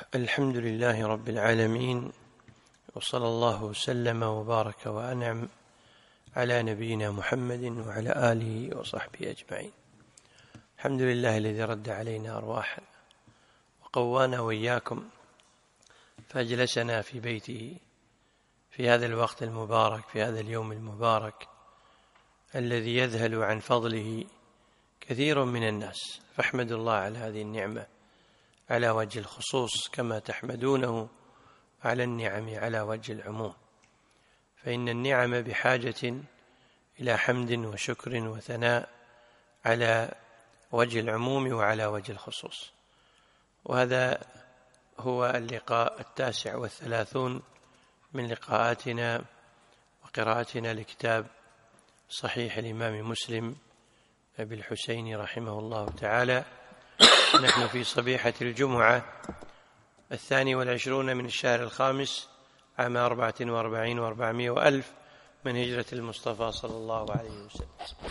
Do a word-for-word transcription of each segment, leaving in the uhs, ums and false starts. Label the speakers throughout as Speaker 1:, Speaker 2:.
Speaker 1: الحمد لله رب العالمين، وصلى الله وسلم وبارك وأنعم على نبينا محمد وعلى آله وصحبه أجمعين. الحمد لله الذي رد علينا أرواحنا وقوانا وإياكم فأجلسنا في بيته في هذا الوقت المبارك، في هذا اليوم المبارك الذي يذهل عن فضله كثير من الناس، فاحمد الله على هذه النعمة على وجه الخصوص كما تحمدونه على النعم على وجه العموم، فإن النعم بحاجة إلى حمد وشكر وثناء على وجه العموم وعلى وجه الخصوص. وهذا هو اللقاء التاسع والثلاثون من لقاءاتنا وقراءتنا لكتاب صحيح الإمام مسلم أبي الحسين رحمه الله تعالى. نحن في صبيحة الجمعة الثاني والعشرون من الشهر الخامس عام أربعة وأربعين وأربعمائة وألف من هجرة المصطفى صلى الله عليه وسلم.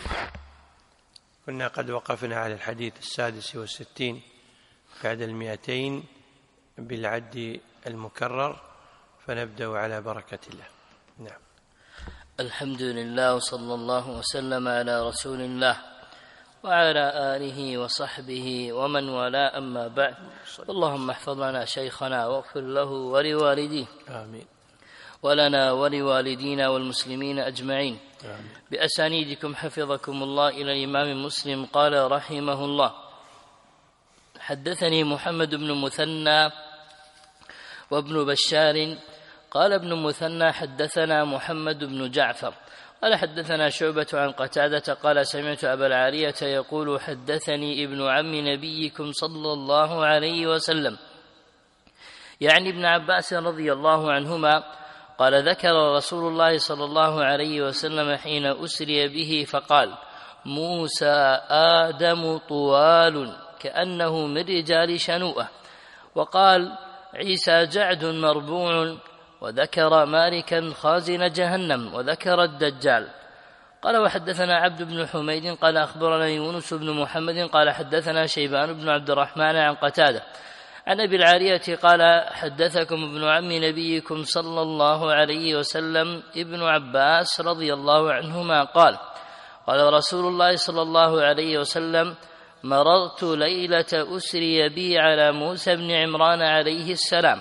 Speaker 1: كنا قد وقفنا على الحديث السادس والستين بعد المئتين بالعد المكرر، فنبدأ على بركة الله. نعم.
Speaker 2: الحمد لله وصلى الله وسلم على رسول الله وعلى آله وصحبه ومن والاه، أما بعد. اللهم احفظ لنا شيخنا واغفر له ولوالديه،
Speaker 1: آمين،
Speaker 2: ولنا ولوالدينا والمسلمين أجمعين،
Speaker 1: آمين.
Speaker 2: بأسانيدكم حفظكم الله. إلى الإمام مسلم قال رحمه الله: حدثني محمد بن مثنى وابن بشار قال ابن مثنى حدثنا محمد بن جعفر قال حدثنا شعبة عن قتادة قال سمعت أبا العالية يقول حدثني ابن عم نبيكم صلى الله عليه وسلم، يعني ابن عباس رضي الله عنهما، قال ذكر رسول الله صلى الله عليه وسلم حين أسري به فقال: موسى آدم طوال كأنه من رجال شنوءة، وقال عيسى جعد مربوع، وذكر مالكا خازن جهنم، وذكر الدجال. قال وحدثنا عبد بن حميد قال أخبرنا يونس بن محمد قال حدثنا شيبان بن عبد الرحمن عن قتادة عن أبي العالية قال حدثكم ابن عم نبيكم صلى الله عليه وسلم ابن عباس رضي الله عنهما قال: قال رسول الله صلى الله عليه وسلم: مررت ليلة أسري بي على موسى بن عمران عليه السلام،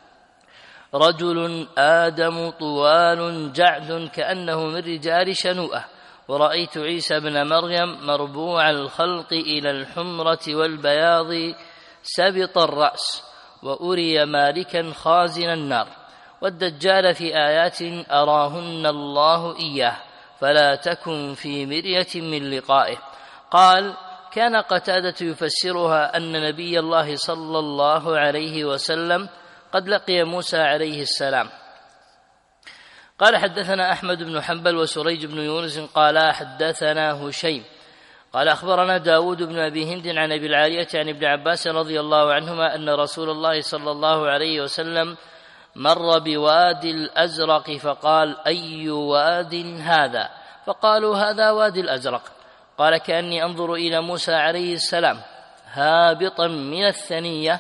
Speaker 2: رجل آدم طوال جعد كأنه من رجال شنوءة، ورأيت عيسى بن مريم مربوع الخلق إلى الحمرة والبياض سبط الرأس، وأري مالكا خازن النار، والدجال في آيات أراهن الله إياه، فلا تكن في مرية من لقائه. قال: كان قتادة يفسرها أن نبي الله صلى الله عليه وسلم قد لقي موسى عليه السلام. قال حدثنا أحمد بن حنبل وسريج بن يونس قال حدثنا هشيم قال أخبرنا داود بن أبي هند عن أبي العالية عن ابن عباس رضي الله عنهما أن رسول الله صلى الله عليه وسلم مر بوادي الأزرق فقال: أي واد هذا؟ فقالوا: هذا وادي الأزرق. قال: كأني أنظر إلى موسى عليه السلام هابطا من الثنية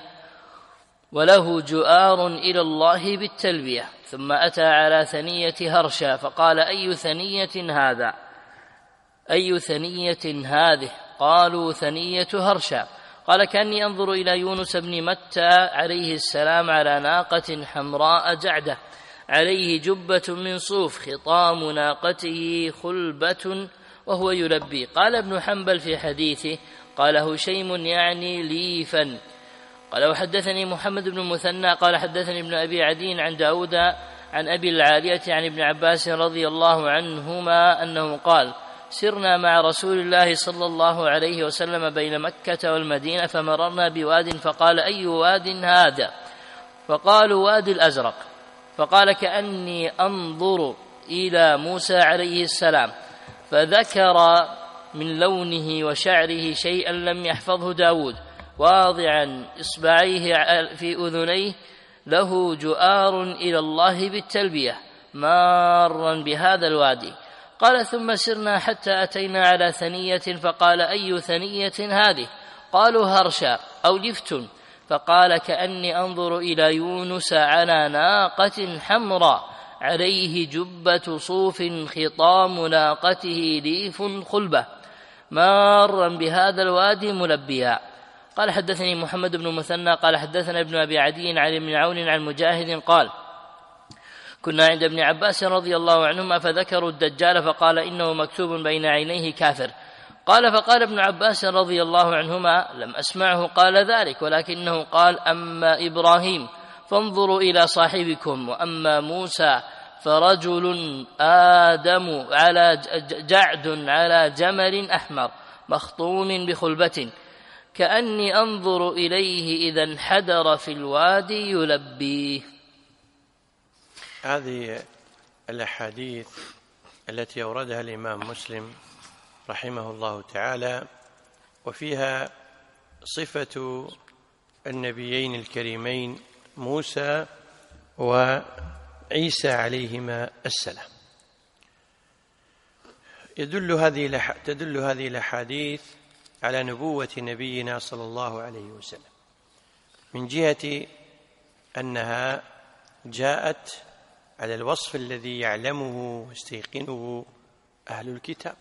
Speaker 2: وله جؤار إلى الله بالتلبية، ثم أتى على ثنية هرشا فقال: أي ثنية هذا؟ أي ثنية هذه؟ قالوا: ثنية هرشا. قال: كأني أنظر إلى يونس بن متى عليه السلام على ناقة حمراء جعدة عليه جبة من صوف، خطام ناقته خلبة وهو يلبي. قال ابن حنبل في حديثه: قال هشيم يعني ليفا. قال وحدثني محمد بن مثنى قال حدثني ابن أبي عدي عن داود عن أبي العالية عن ابن عباس رضي الله عنهما أنه قال: سرنا مع رسول الله صلى الله عليه وسلم بين مكة والمدينة، فمررنا بواد فقال: أي واد هذا؟ فقالوا: وادي الأزرق. فقال: كأني أنظر إلى موسى عليه السلام، فذكر من لونه وشعره شيئا لم يحفظه داود، واضعا إصبعيه في أذنيه له جؤار إلى الله بالتلبية مارا بهذا الوادي. قال: ثم سرنا حتى أتينا على ثنية فقال: أي ثنية هذه؟ قالوا: هرشا أو لفت. فقال كأني أنظر إلى يونس على ناقة حمراء عليه جبة صوف خطام ناقته ليف خلبة مارا بهذا الوادي ملبيا. قال حدثني محمد بن مثنى قال حدثنا ابن أبي عدي عن ابن عون عن مجاهد قال كنا عند ابن عباس رضي الله عنهما فذكروا الدجال فقال إنه مكتوب بين عينيه كافر. قال فقال ابن عباس رضي الله عنهما لم أسمعه قال ذلك ولكنه قال أما إبراهيم فانظروا إلى صاحبكم وأما موسى فرجل آدم على جعد على جمل أحمر مخطوم بخلبة كأني أنظر إليه إذا انحدر في الوادي يلبيه.
Speaker 1: هذه الأحاديث التي أوردها الإمام مسلم رحمه الله تعالى وفيها صفة النبيين الكريمين موسى وعيسى عليهما السلام. يدل هذه تدل هذه الأحاديث على نبوة نبينا صلى الله عليه وسلم من جهة أنها جاءت على الوصف الذي يعلمه ويستيقنه أهل الكتاب.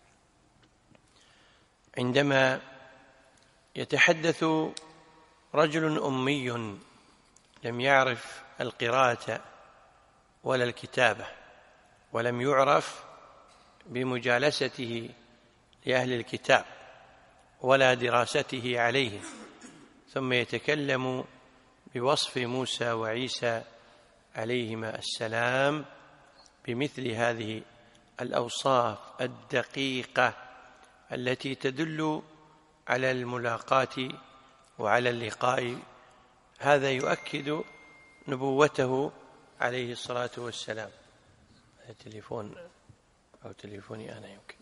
Speaker 1: عندما يتحدث رجل أمي لم يعرف القراءة ولا الكتابة ولم يعرف بمجالسته لأهل الكتاب ولا دراسته عليهم ثم يتكلم بوصف موسى وعيسى عليهما السلام بمثل هذه الأوصاف الدقيقة التي تدل على الملاقاة وعلى اللقاء، هذا يؤكد نبوته عليه الصلاة والسلام. تليفون أو تليفوني أنا يمكن.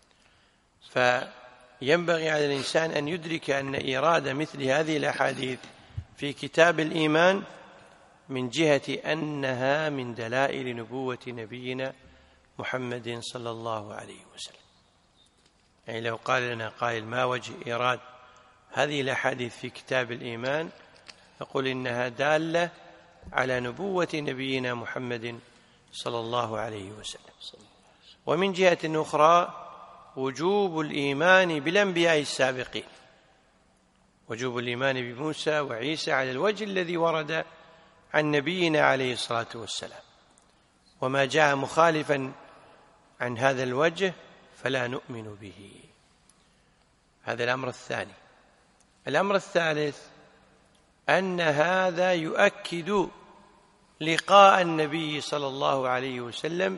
Speaker 1: فينبغي على الإنسان أن يدرك أن إيراد مثل هذه الأحاديث في كتاب الإيمان من جهة أنها من دلائل نبوة نبينا محمد صلى الله عليه وسلم. يعني لو قال لنا قائل ما وجه إيراد هذه الأحاديث في كتاب الإيمان نقول إنها دالة على نبوة نبينا محمد صلى الله عليه وسلم. ومن جهة أخرى وجوب الإيمان بالأنبياء السابقين، وجوب الإيمان بموسى وعيسى على الوجه الذي ورد عن نبينا عليه الصلاة والسلام، وما جاء مخالفا عن هذا الوجه فلا نؤمن به. هذا الأمر الثاني. الأمر الثالث أن هذا يؤكد لقاء النبي صلى الله عليه وسلم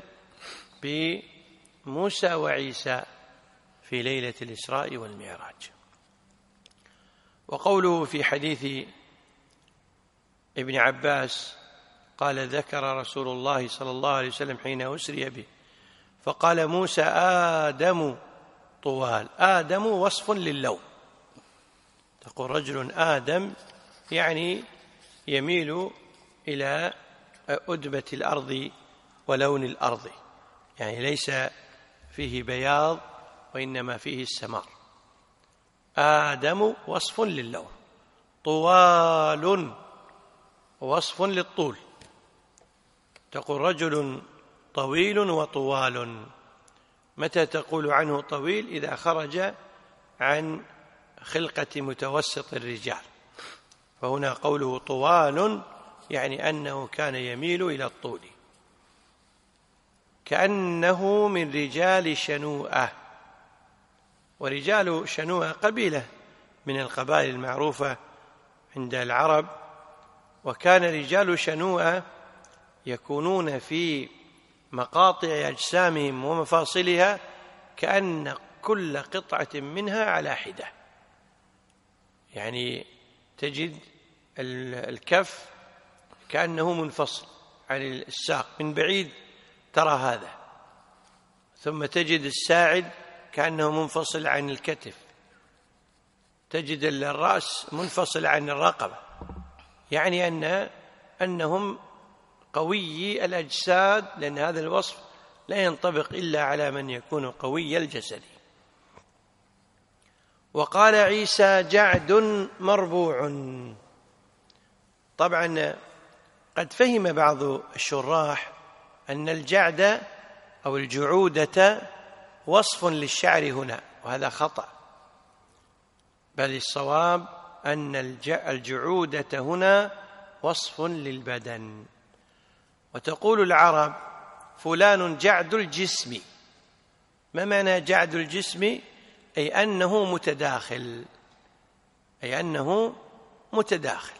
Speaker 1: بموسى وعيسى في ليلة الإسراء والمعراج. وقوله في حديث ابن عباس قال ذكر رسول الله صلى الله عليه وسلم حين أسري به فقال موسى آدم طوال. آدم وصف للون، تقول رجل آدم يعني يميل إلى أدبة الأرض ولون الأرض، يعني ليس فيه بياض وإنما فيه السمار. آدم وصف للون، طوال وصف للطول، تقول رجل طويل وطوال. متى تقول عنه طويل؟ إذا خرج عن خلقة متوسط الرجال، فهنا قوله طوال يعني أنه كان يميل إلى الطول. كأنه من رجال شنوءة، ورجال شنوءة قبيلة من القبائل المعروفة عند العرب، وكان رجال شنوءة يكونون في مقاطع أجسامهم ومفاصلها كأن كل قطعة منها على حدة، يعني تجد الكف كأنه منفصل عن الساق من بعيد ترى هذا، ثم تجد الساعد كأنه منفصل عن الكتف، تجد الرأس منفصل عن الرقبة، يعني أن أنهم قوي الأجساد، لأن هذا الوصف لا ينطبق إلا على من يكون قوي الجسد. وقال عيسى جعد مربوع، طبعا قد فهم بعض الشراح أن الجعد أو الجعودة وصف للشعر هنا، وهذا خطأ، بل الصواب أن الجعودة هنا وصف للبدن. وتقول العرب فلان جعد الجسم. ما معنى جعد الجسم؟ أي أنه متداخل، أي أنه متداخل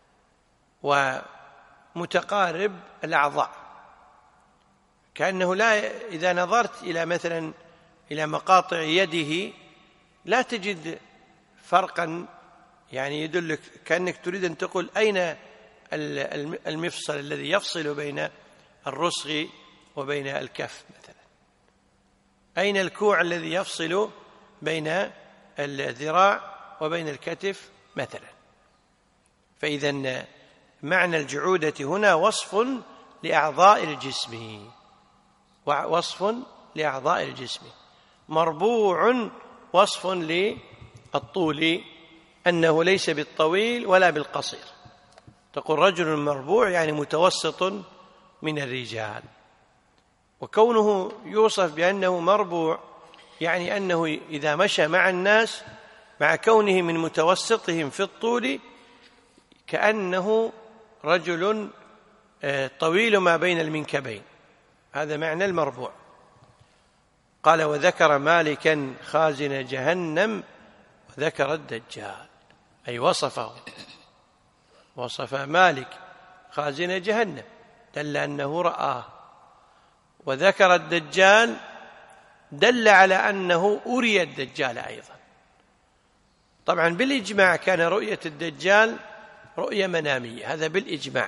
Speaker 1: ومتقارب الأعضاء، كأنه لا، إذا نظرت إلى مثلا إلى مقاطع يده لا تجد فرقا، يعني يدلك كأنك تريد أن تقول أين المفصل الذي يفصل بين الرسغ وبين الكف مثلا، أين الكوع الذي يفصل بين الذراع وبين الكتف مثلا. فإذا معنى الجعودة هنا وصف لأعضاء الجسم، وصف لأعضاء الجسم. مربوع وصف للطول، أنه ليس بالطويل ولا بالقصير. تقول رجل مربوع يعني متوسط من الرجال، وكونه يوصف بأنه مربوع يعني أنه إذا مشى مع الناس مع كونه من متوسطهم في الطول كأنه رجل طويل ما بين المنكبين، هذا معنى المربوع. قال وذكر مالكا خازن جهنم وذكر الدجال، أي وصفه، وصف مالك خازن جهنم دل أنه رآه، وذكر الدجال دل على أنه أري الدجال أيضا. طبعا بالإجماع كان رؤية الدجال رؤية منامية، هذا بالإجماع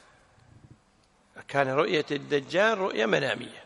Speaker 1: كان رؤية الدجال رؤية منامية.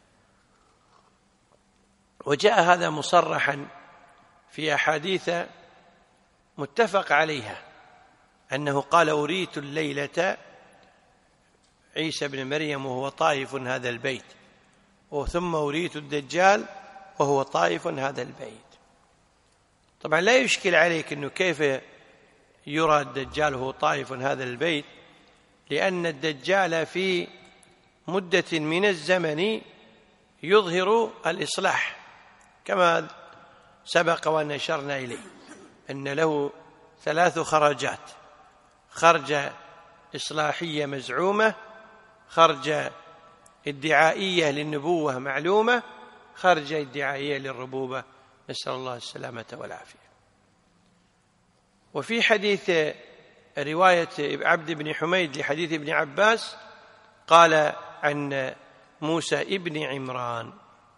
Speaker 1: وجاء هذا مصرحا في أحاديث متفق عليها، أنه قال أريت الليلة عيسى بن مريم وهو طائف هذا البيت، وثم أريت الدجال وهو طائف هذا البيت. طبعا لا يشكل عليك أنه كيف يرى الدجال وهو طائف هذا البيت، لأن الدجال في مدة من الزمن يظهر الإصلاح كما سبق وأن أشرنا إليه، أن له ثلاث خرجات: خرجة إصلاحية مزعومة، خرجة ادعائية للنبوة معلومة، خرجة ادعائية للربوبة، نسأل الله السلامة والعافية. وفي حديث رواية عبد بن حميد لحديث ابن عباس قال عن موسى ابن عمران: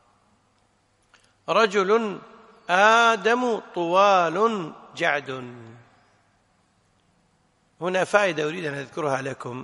Speaker 1: رجل آدم طوال جعد. هنا فائدة أريد أن أذكرها لكم،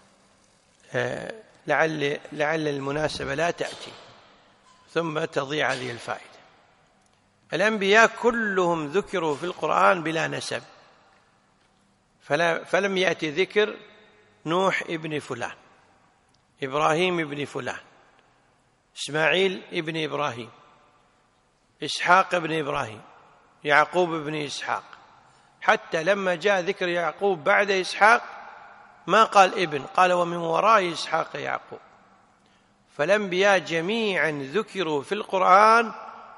Speaker 1: لعل, لعل المناسبة لا تأتي ثم تضيع هذه الفائدة. الأنبياء كلهم ذكروا في القرآن بلا نسب، فلا فلم يأتي ذكر نوح ابن فلان، إبراهيم ابن فلان، إسماعيل ابن إبراهيم، إسحاق ابن إبراهيم، يعقوب ابن إسحاق. حتى لما جاء ذكر يعقوب بعد إسحاق ما قال ابن، قال ومن وراء إسحاق يعقوب. فالأنبياء جميعا ذكروا في القرآن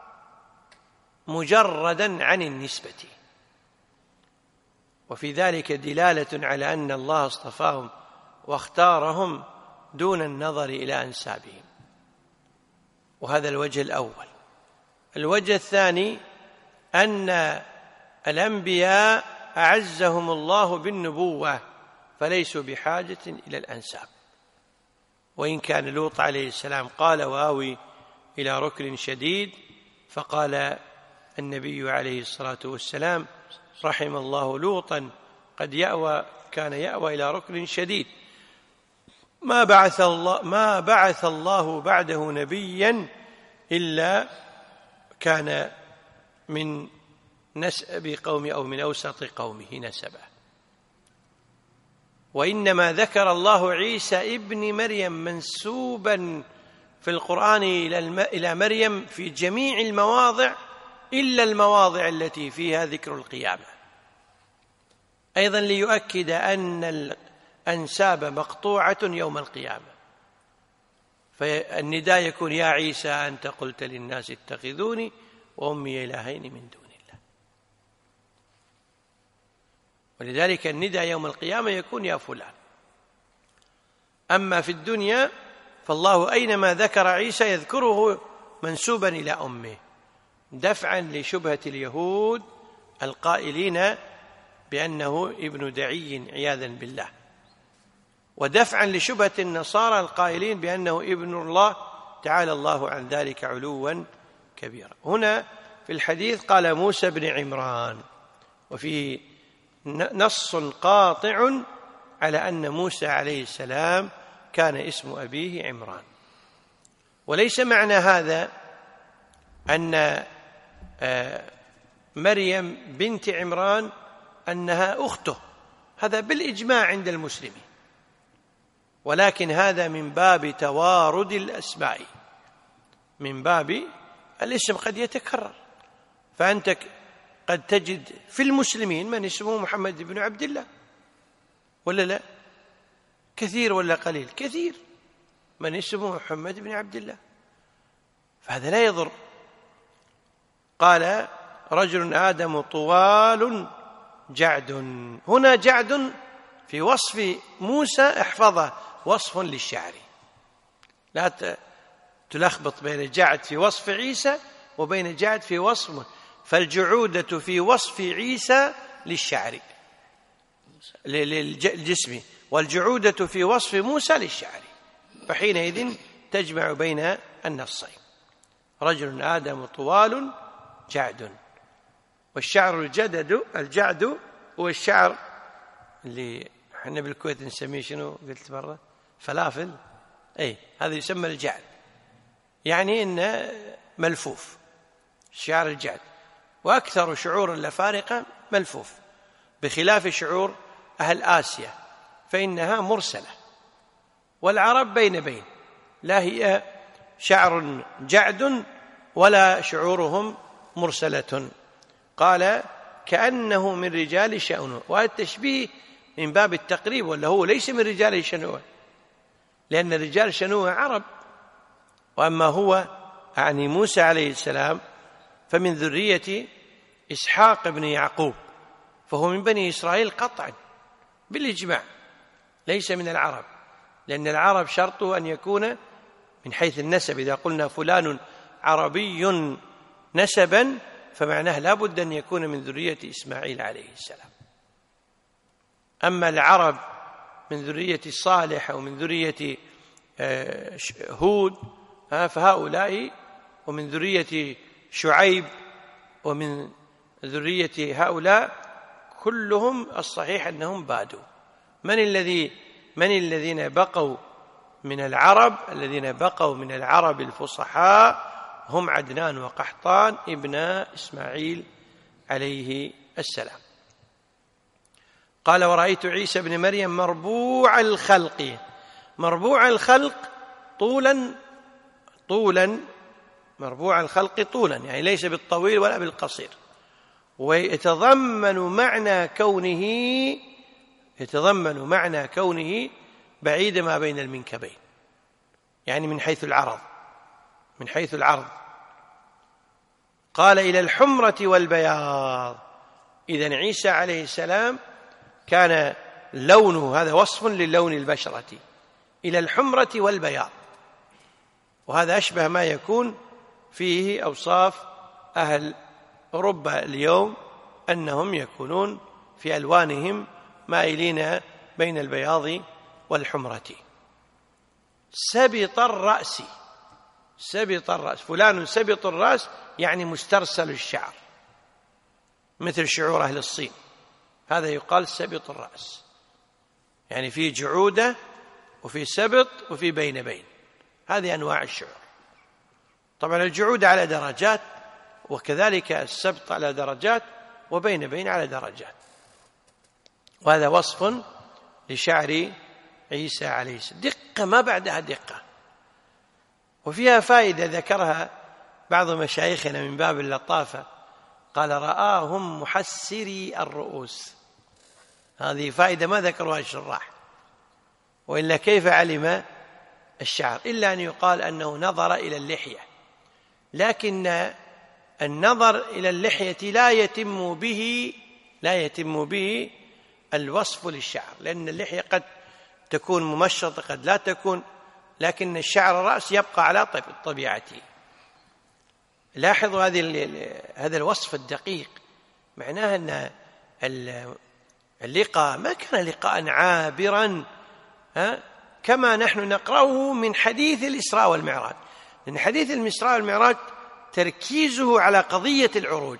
Speaker 1: مجردا عن النسبة، وفي ذلك دلالة على أن الله اصطفاهم واختارهم دون النظر إلى أنسابهم، وهذا الوجه الأول. الوجه الثاني أن الأنبياء أعزهم الله بالنبوة فليسوا بحاجة إلى الأنساب، وإن كان لوط عليه السلام قال وآوي إلى ركن شديد، فقال النبي عليه الصلاة والسلام رحم الله لوطا قد يأوى كان يأوى إلى ركن شديد، ما بعث الله ما بعث الله بعده نبيا إلا كان من نسب قوم أو من أوسط قومه نسبا. وإنما ذكر الله عيسى ابن مريم منسوبا في القرآن إلى مريم في جميع المواضع إلا المواضع التي فيها ذكر القيامة، أيضا ليؤكد أن الأنساب مقطوعة يوم القيامة، فالنداء يكون يا عيسى أنت قلت للناس اتخذوني وأمي إلهين من دون الله، ولذلك النداء يوم القيامة يكون يا فلان. أما في الدنيا فالله أينما ذكر عيسى يذكره منسوبا إلى أمه، دفعا لشبهة اليهود القائلين بأنه ابن دعي عياذا بالله، ودفعا لشبهة النصارى القائلين بأنه ابن الله تعالى الله عن ذلك علوا كبيرا. هنا في الحديث قال موسى بن عمران، وفيه نص قاطع على أن موسى عليه السلام كان اسم أبيه عمران. وليس معنى هذا أن مريم بنت عمران أنها أخته، هذا بالإجماع عند المسلمين، ولكن هذا من باب توارد الأسماء، من باب الاسم قد يتكرر، فأنت قد تجد في المسلمين من اسمه محمد بن عبد الله، ولا لا؟ كثير ولا قليل؟ كثير من اسمه محمد بن عبد الله، فهذا لا يضر. قال رجل آدم طوال جعد، هنا جعد في وصف موسى احفظه وصف للشعر، لا تلخبط بين جعد في وصف عيسى وبين جعد في وصف، فالجعودة في وصف عيسى للشعر للجسم، والجعودة في وصف موسى للشعر، فحينئذ تجمع بين النصين. رجل آدم طوال جعد، والشعر الجدد الجعد هو الشعر اللي احنا بالكويت نسميه شنو قلت مرة؟ فلافل، اي هذا يسمى الجعد، يعني انه ملفوف، الشعر الجعد. واكثر شعور الافارقه ملفوف، بخلاف شعور اهل اسيا فانها مرسله، والعرب بين بين، لا هي شعر جعد ولا شعورهم مرسله. قال كأنه من رجال شأنوة، وهذا التشبيه من باب التقريب، ولا هو ليس من رجال شنوة، لأن رجال شنوة عرب، وأما هو يعني موسى عليه السلام فمن ذرية إسحاق بن يعقوب، فهو من بني إسرائيل قطعا بالإجماع، ليس من العرب، لأن العرب شرطه أن يكون من حيث النسب، إذا قلنا فلان عربي نسبا فمعناه لا بد أن يكون من ذرية إسماعيل عليه السلام. أما العرب من ذرية صالح أو من ذرية هود فهؤلاء، ومن ذرية شعيب ومن ذرية هؤلاء كلهم الصحيح أنهم بادوا. من الذي من الذين بقوا من العرب؟ الذين بقوا من العرب الفصحاء هم عدنان وقحطان ابن إسماعيل عليه السلام. قال ورأيت عيسى بن مريم مربوع الخلق، مربوع الخلق طولا طولا مربوع الخلق طولا، يعني ليس بالطويل ولا بالقصير، ويتضمن معنى كونه يتضمن معنى كونه بعيد ما بين المنكبين، يعني من حيث العرض من حيث العرض قال إلى الحمرة والبياض. إذن عيسى عليه السلام كان لونه، هذا وصف للون البشرة، إلى الحمرة والبياض، وهذا أشبه ما يكون فيه أوصاف أهل أوروبا اليوم، أنهم يكونون في ألوانهم مائلين بين البياض والحمرة. سبط الرأس، سبط الرأس، فلان سبط الرأس يعني مسترسل الشعر، مثل شعور أهل الصين، هذا يقال سبط الرأس، يعني في جعودة وفي سبط وفي بين بين، هذه أنواع الشعور. طبعا الجعودة على درجات، وكذلك السبط على درجات، وبين بين على درجات، وهذا وصف لشعر عيسى عليه السلام، دقة ما بعدها دقة. وفيها فائدة ذكرها بعض مشايخنا من باب اللطافة، قال رآهم محسري الرؤوس، هذه فائدة ما ذكرها الشراح، وإلا كيف علم الشعر؟ إلا أن يقال أنه نظر إلى اللحية، لكن النظر إلى اللحية لا يتم به لا يتم به الوصف للشعر، لأن اللحية قد تكون ممشطة قد لا تكون، لكن الشعر الرأس يبقى على طبيعته. لاحظوا هذه هذا الوصف الدقيق، معناه أن اللقاء ما كان لقاء عابرا ها كما نحن نقرأه من حديث الإسراء والمعراج، لأن حديث الإسراء والمعراج تركيزه على قضية العروج،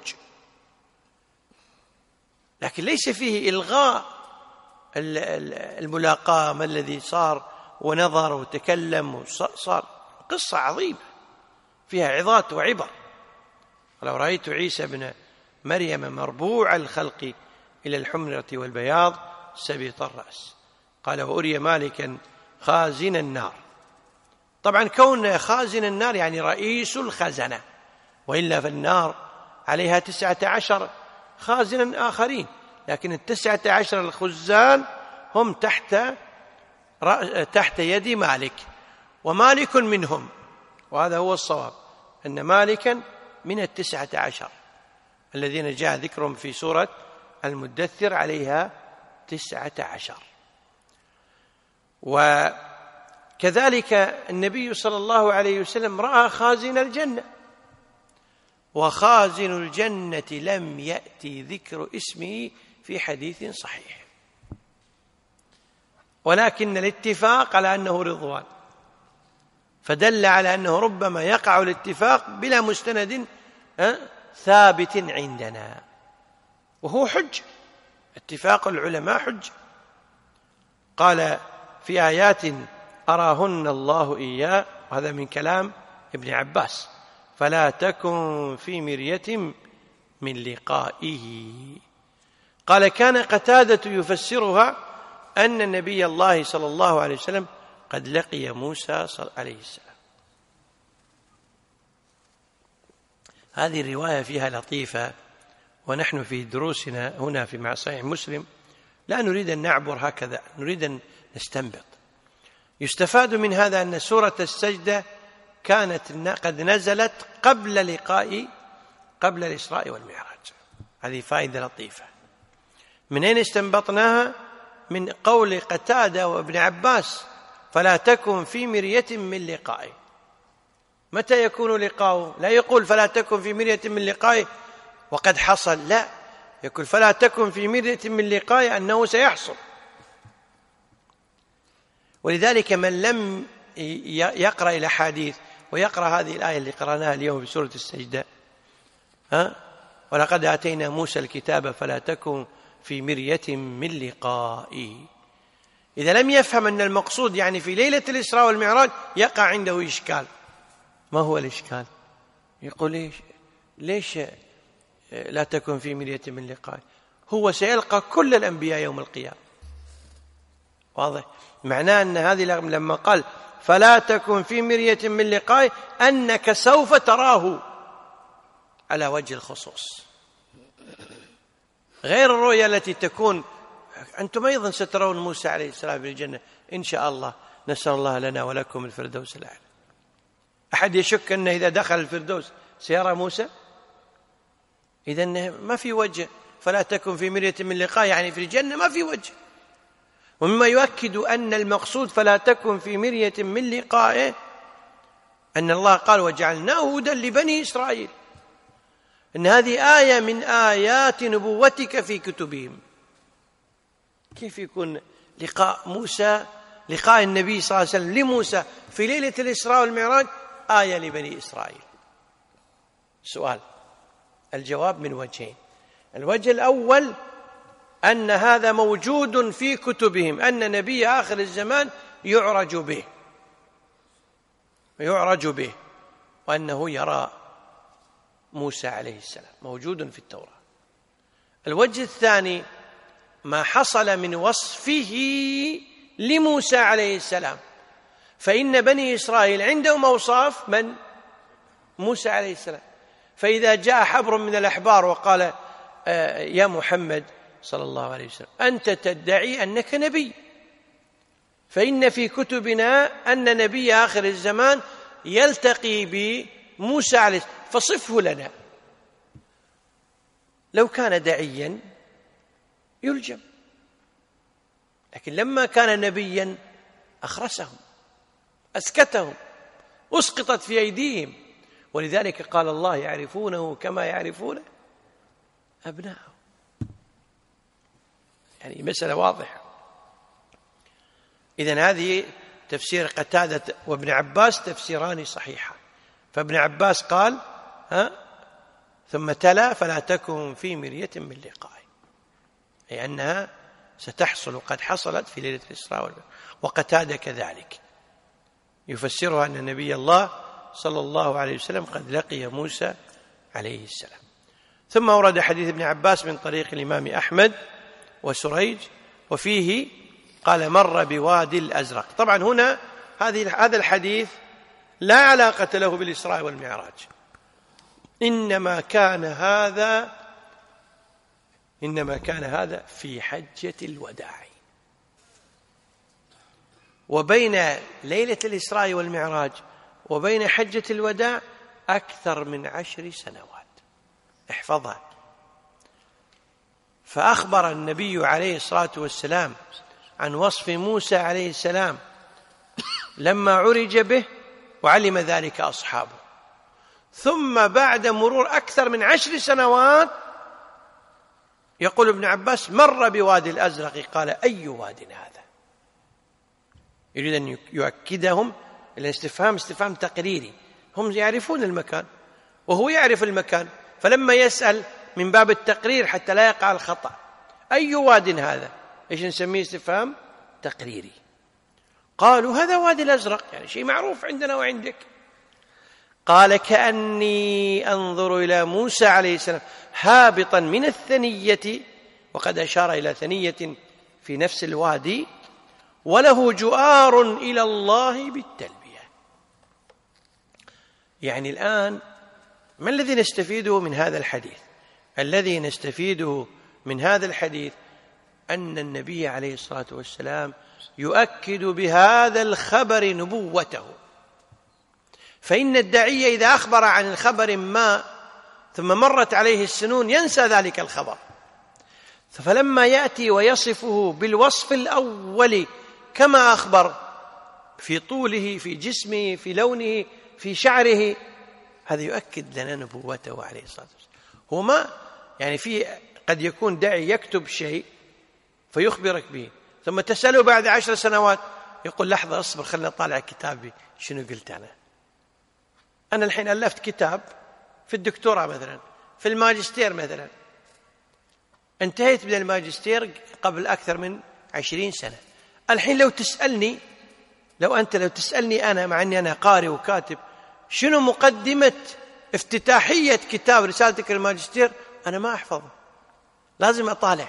Speaker 1: لكن ليس فيه إلغاء الملاقاة ما الذي صار ونظر وتكلم وصار قصة عظيمة فيها عظات وعبر. ولو رأيت عيسى بن مريم مربوع الخلق إلى الحمرة والبياض سبط الرأس. قال وأري مالكا خازن النار. طبعا كون خازن النار يعني رئيس الخزنة، وإلا فالنار عليها تسعة عشر خازنا آخرين، لكن التسعة عشر الخزان هم تحت تحت يد مالك، ومالك منهم، وهذا هو الصواب أن مالكا من التسعة عشر الذين جاء ذكرهم في سورة المدثر عليها تسعة عشر. وكذلك النبي صلى الله عليه وسلم رأى خازن الجنة، وخازن الجنة لم يأتي ذكر اسمه في حديث صحيح، ولكن الاتفاق على أنه رضوان، فدل على أنه ربما يقع الاتفاق بلا مستند ثابت عندنا، وهو حج، اتفاق العلماء حج. قال في آيات أراهن الله إياه، وهذا من كلام ابن عباس، فلا تكن في مرية من لقائه. قال كان قتادة يفسرها أن النبي الله صلى الله عليه وسلم قد لقي موسى عليه السلام. هذه الرواية فيها لطيفة، ونحن في دروسنا هنا في مع صحيح مسلم لا نريد أن نعبر هكذا، نريد أن نستنبط. يستفاد من هذا أن سورة السجدة كانت قد نزلت قبل لقاء قبل الإسراء والمعراج. هذه فائدة لطيفة. من أين استنبطناها؟ من قول قتادة وابن عباس فلا تكن في مرية من لقائه. متى يكون لقاؤه؟ لا يقول فلا تكن في مرية من لقائه وقد حصل، لا، يقول فلا تكن في مرية من لقائه أنه سيحصل. ولذلك من لم يقرأ الأحاديث ويقرأ هذه الآية اللي قرأناها اليوم في سورة السجدة، ها ولقد آتينا موسى الكتاب فلا تكن في مرية من لقائه، إذا لم يفهم أن المقصود يعني في ليلة الإسراء والمعراج يقع عنده إشكال. ما هو الإشكال؟ يقول ليش, ليش لا تكن في مرية من لقائه؟ هو سيلقى كل الأنبياء يوم القيامة، واضح؟ معناه أن هذه لما قال فلا تكن في مرية من لقائه أنك سوف تراه على وجه الخصوص، غير الرؤيا التي تكون أنتم أيضا سترون موسى عليه السلام في الجنة إن شاء الله، نسأل الله لنا ولكم الفردوس الأعلى. أحد يشك أنه إذا دخل الفردوس سيرى موسى؟ إذن ما في وجه فلا تكن في مرية من لقائه، يعني في الجنة ما في وجه. ومما يؤكد أن المقصود فلا تكن في مرية من لقائه أن الله قال وجعلناه هدى لبني إسرائيل، أن هذه آية من آيات نبوتك في كتبهم. كيف يكون لقاء موسى لقاء النبي صلى الله عليه وسلم لموسى في ليلة الإسراء والمعراج آية لبني إسرائيل؟ سؤال، الجواب من وجهين. الوجه الأول أن هذا موجود في كتبهم، أن نبي آخر الزمان يعرج به يعرج به وأنه يرى موسى عليه السلام، موجود في التوراة. الوجه الثاني ما حصل من وصفه لموسى عليه السلام، فإن بني إسرائيل عندهم أوصاف من؟ موسى عليه السلام. فإذا جاء حبر من الأحبار وقال يا محمد صلى الله عليه وسلم: أنت تدعي أنك نبي، فإن في كتبنا أن نبي آخر الزمان يلتقي بموسى عليه السلام، فصفه لنا. لو كان داعيا يلجم، لكن لما كان نبيا أخرسهم، أسكتهم، أسقطت في أيديهم. ولذلك قال الله: يعرفونه كما يعرفون أبناءهم. يعني مسألة واضحة. إذن هذه تفسير قتادة وابن عباس تفسيران صحيحان. فابن عباس قال: ها ثم تلا: فلا تكن في مرية من لقائه، أي أنها ستحصل، قد حصلت في ليلة الإسراء والمعراج. وقتادة كذلك يفسرها أن نبي الله صلى الله عليه وسلم قد لقي موسى عليه السلام. ثم ورد حديث ابن عباس من طريق الإمام أحمد وسريج، وفيه قال: مر بوادي الأزرق. طبعا هنا هذه هذا الحديث لا علاقة له بالإسراء والمعراج، إنما كان هذا إنما كان هذا في حجة الوداع. وبين ليلة الإسراء والمعراج وبين حجة الوداع أكثر من عشر سنوات، احفظها. فأخبر النبي عليه الصلاة والسلام عن وصف موسى عليه السلام لما عرج به، وعلم ذلك أصحابه. ثم بعد مرور أكثر من عشر سنوات يقول ابن عباس: مر بوادي الأزرق. قال: أي واد هذا؟ يريد أن يؤكدهم. الاستفهام استفهام تقريري، هم يعرفون المكان وهو يعرف المكان، فلما يسأل من باب التقرير حتى لا يقع الخطأ: أي واد هذا؟ إيش نسميه؟ استفهام تقريري. قالوا: هذا وادي الأزرق، يعني شيء معروف عندنا وعندك. قال: كأني أنظر إلى موسى عليه السلام هابطا من الثنية، وقد أشار إلى ثنية في نفس الوادي، وله جؤار إلى الله بالتلبية. يعني الآن ما الذي نستفيده من هذا الحديث؟ الذي نستفيده من هذا الحديث أن النبي عليه الصلاة والسلام يؤكد بهذا الخبر نبوته. فإن الداعية إذا أخبر عن الخبر ما ثم مرت عليه السنون ينسى ذلك الخبر، فلما يأتي ويصفه بالوصف الأول كما أخبر، في طوله، في جسمه، في لونه، في شعره، هذا يؤكد لنا نبوته عليه الصلاة والسلام. هو ما يعني في قد يكون داعي يكتب شيء فيخبرك به، ثم تسأله بعد عشر سنوات يقول: لحظة أصبر، خلنا نطالع كتابي شنو قلت أنا. أنا الحين ألفت كتاب في الدكتوراه مثلا، في الماجستير مثلا، انتهيت من الماجستير قبل أكثر من عشرين سنة. الحين لو تسألني، لو أنت لو تسألني أنا، مع أني أنا قارئ وكاتب، شنو مقدمة افتتاحية كتاب رسالتك الماجستير، أنا ما أحفظه، لازم أطالع.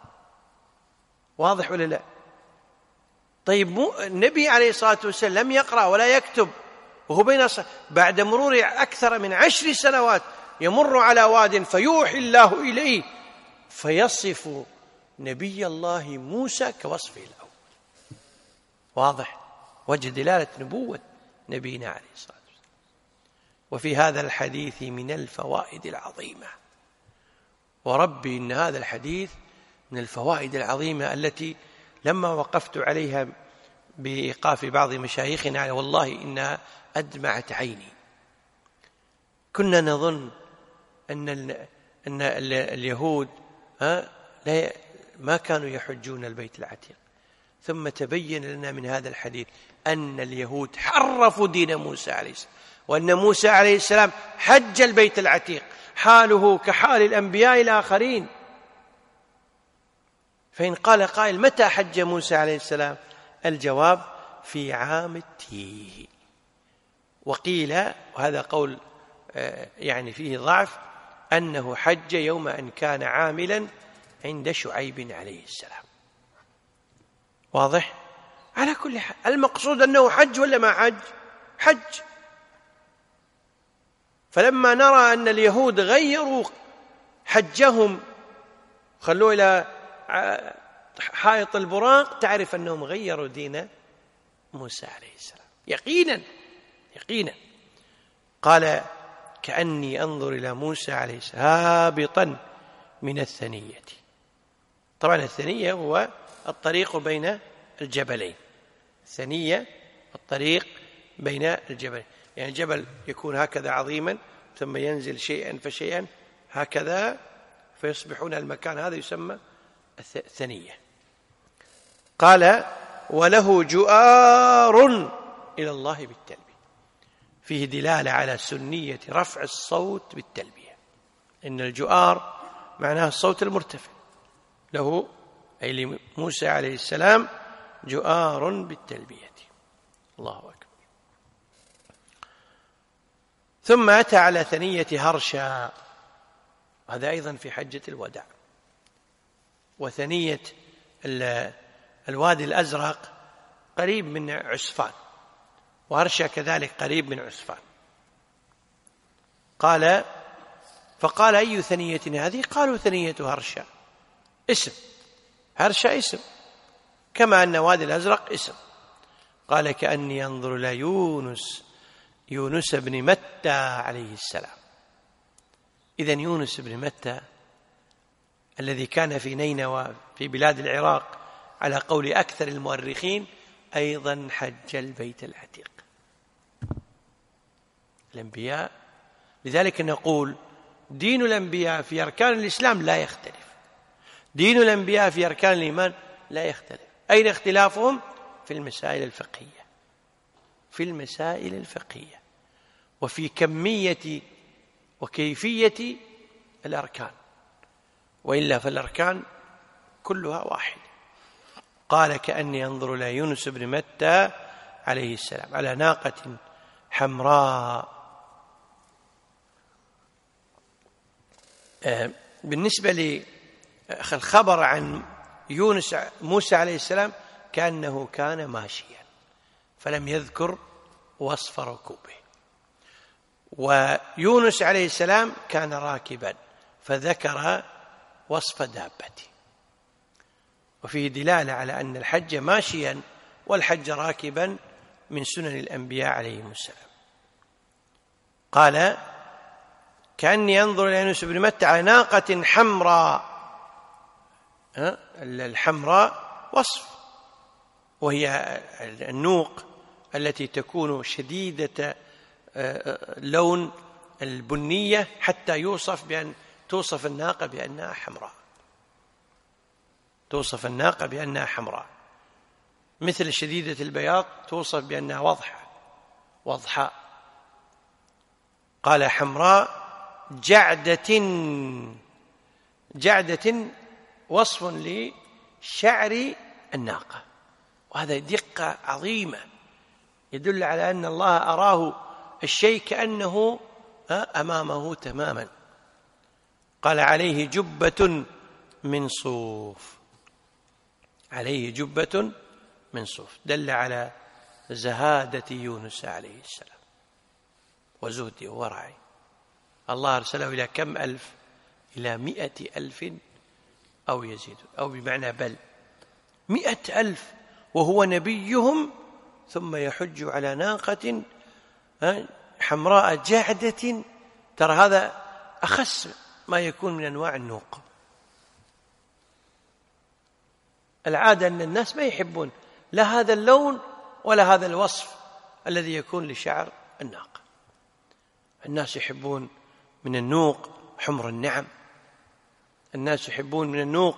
Speaker 1: واضح ولا لا؟ طيب النبي عليه الصلاة والسلام لم يقرأ ولا يكتب، وهو بين بعد مرور أكثر من عشر سنوات يمر على واد فيوحي الله إليه فيصف نبي الله موسى كوصفه الأول. واضح؟ وجه دلالة نبوة نبينا عليه الصلاة والسلام. وفي هذا الحديث من الفوائد العظيمة، وربي إن هذا الحديث من الفوائد العظيمة التي لما وقفت عليها بإيقاف بعض مشايخنا والله إنها أدمعت عيني. كنا نظن أن أن اليهود لا ما كانوا يحجون البيت العتيق، ثم تبين لنا من هذا الحديث أن اليهود حرفوا دين موسى عليه السلام، وأن موسى عليه السلام حج البيت العتيق، حاله كحال الأنبياء الآخرين. فإن قال قائل: متى حج موسى عليه السلام؟ الجواب: في عام التيه. وقيل، وهذا قول يعني فيه ضعف، أنه حج يوم أن كان عاملا عند شعيب عليه السلام. واضح؟ على كل حال المقصود أنه حج ولا ما حج؟ حج. فلما نرى أن اليهود غيروا حجهم، خلوه إلى حائط البراق تعرف أنهم غيروا دين موسى عليه السلام يقينا يقينا. قال كأني أنظر إلى موسى عليه السلام هابطا من الثنية. طبعا الثنية هو الطريق بين الجبلين، الثنية الطريق بين الجبلين، يعني الجبل يكون هكذا عظيما ثم ينزل شيئا فشيئا هكذا فيصبحون المكان هذا يسمى الثنية. قال وله جؤار إلى الله بالتلبية، فيه دلالة على سنية رفع الصوت بالتلبية، إن الجؤار معناه الصوت المرتفع، له أي لموسى عليه السلام جؤار بالتلبية. الله أكبر. ثم أتى على ثنية هرشا، هذا أيضا في حجة الوداع. وثنية الوادي الأزرق قريب من عسفان، وهرشا كذلك قريب من عسفان. قال فقال أي ثنية هذه؟ قالوا ثنية هرشا، اسم هرشا اسم، كما أن وادي الأزرق اسم. قال كأني أنظر إلى يونس يونس بن متى عليه السلام. إذن يونس بن متى الذي كان في نينوى في بلاد العراق على قول أكثر المؤرخين أيضا حج البيت العتيق. الأنبياء، لذلك نقول دين الأنبياء في أركان الإسلام لا يختلف، دين الأنبياء في أركان الإيمان لا يختلف. أين اختلافهم؟ في المسائل الفقهية، في المسائل الفقهية وفي كمية وكيفية الأركان، وإلا فالأركان كلها واحدة. قال كأني أنظر إلى يونس بن متى عليه السلام على ناقة حمراء. بالنسبة للخبر عن يونس موسى عليه السلام كأنه كان ماشيا، فلم يذكر وصف ركوبه. ويونس عليه السلام كان راكبا فذكر وصف دابته، وفيه دلالة على أن الحج ماشيا والحج راكبا من سنن الأنبياء عليهم السلام. قال كأني أنظر إلى يونس بن متى على ناقة حمراء. الحمراء وصف، وهي النوق التي تكون شديدة لون البنية حتى يوصف بأن توصف الناقة بأنها حمراء، توصف الناقة بأنها حمراء، مثل شديدة البياض توصف بأنها وضحى وضحاء. قال حمراء جعدة، جعدة وصف لشعر الناقة، وهذا دقة عظيمة يدل على أن الله أراه الشيء كأنه أمامه تماما. قال عليه جبة من صوف، عليه جبة من صوف، دل على زهادة يونس عليه السلام وزهده وورعه. الله أرسله إلى كم ألف؟ إلى مئة ألف أو يزيد، أو بمعنى بل مئة ألف، وهو نبيهم، ثم يحج على ناقة حمراء جعدة. ترى هذا أخس ما يكون من أنواع النوق. العادة أن الناس ما يحبون لا هذا اللون ولا هذا الوصف الذي يكون لشعر الناقة. الناس يحبون من النوق حمر النعم، الناس يحبون من النوق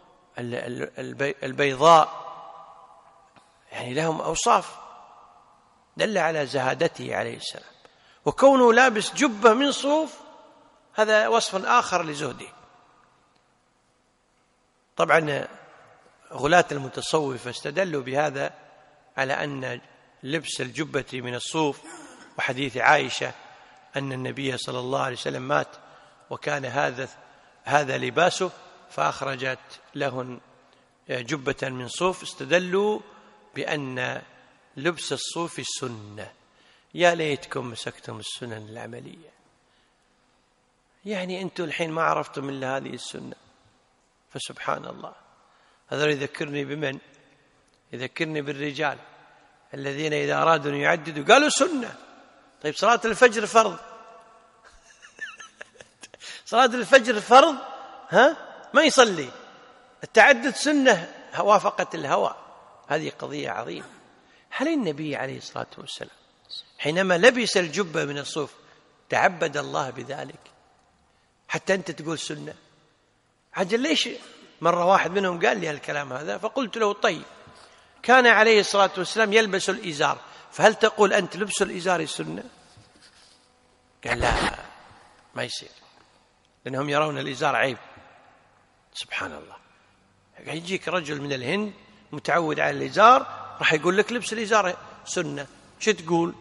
Speaker 1: البيضاء، يعني لهم أوصاف دل على زهادته عليه السلام. وكونه لابس جبة من صوف هذا وصف آخر لزهده. طبعا غلاة المتصوفة استدلوا بهذا على أن لبس الجبة من الصوف، وحديث عائشة أن النبي صلى الله عليه وسلم مات وكان هذا هذا لباسه فأخرجت لهن جبة من صوف، استدلوا بأن لبس الصوف سنة. يا ليتكم مسكتم السنن العملية، يعني أنتم الحين ما عرفتم إلا هذه السنة، فسبحان الله. هذا يذكرني بمن؟ يذكرني بالرجال الذين إذا أرادوا أن يعددوا قالوا سنة. طيب صلاة الفجر فرض صلاة الفجر فرض ها ما يصلي، التعدد سنة، وافقت الهوى. هذه قضية عظيمة. هل النبي عليه الصلاة والسلام حينما لبس الجبة من الصوف تعبد الله بذلك حتى أنت تقول سنة؟ عجل ليش؟ مرة واحد منهم قال لي الكلام هذا فقلت له طيب كان عليه الصلاة والسلام يلبس الإزار، فهل تقول أنت لبس الإزار سنة؟ قال لا ما يصير، لأنهم يرون الإزار عيب. سبحان الله، يجيك رجل من الهند متعود على الإزار راح يقول لك لبس الإزار سنة، شو تقول؟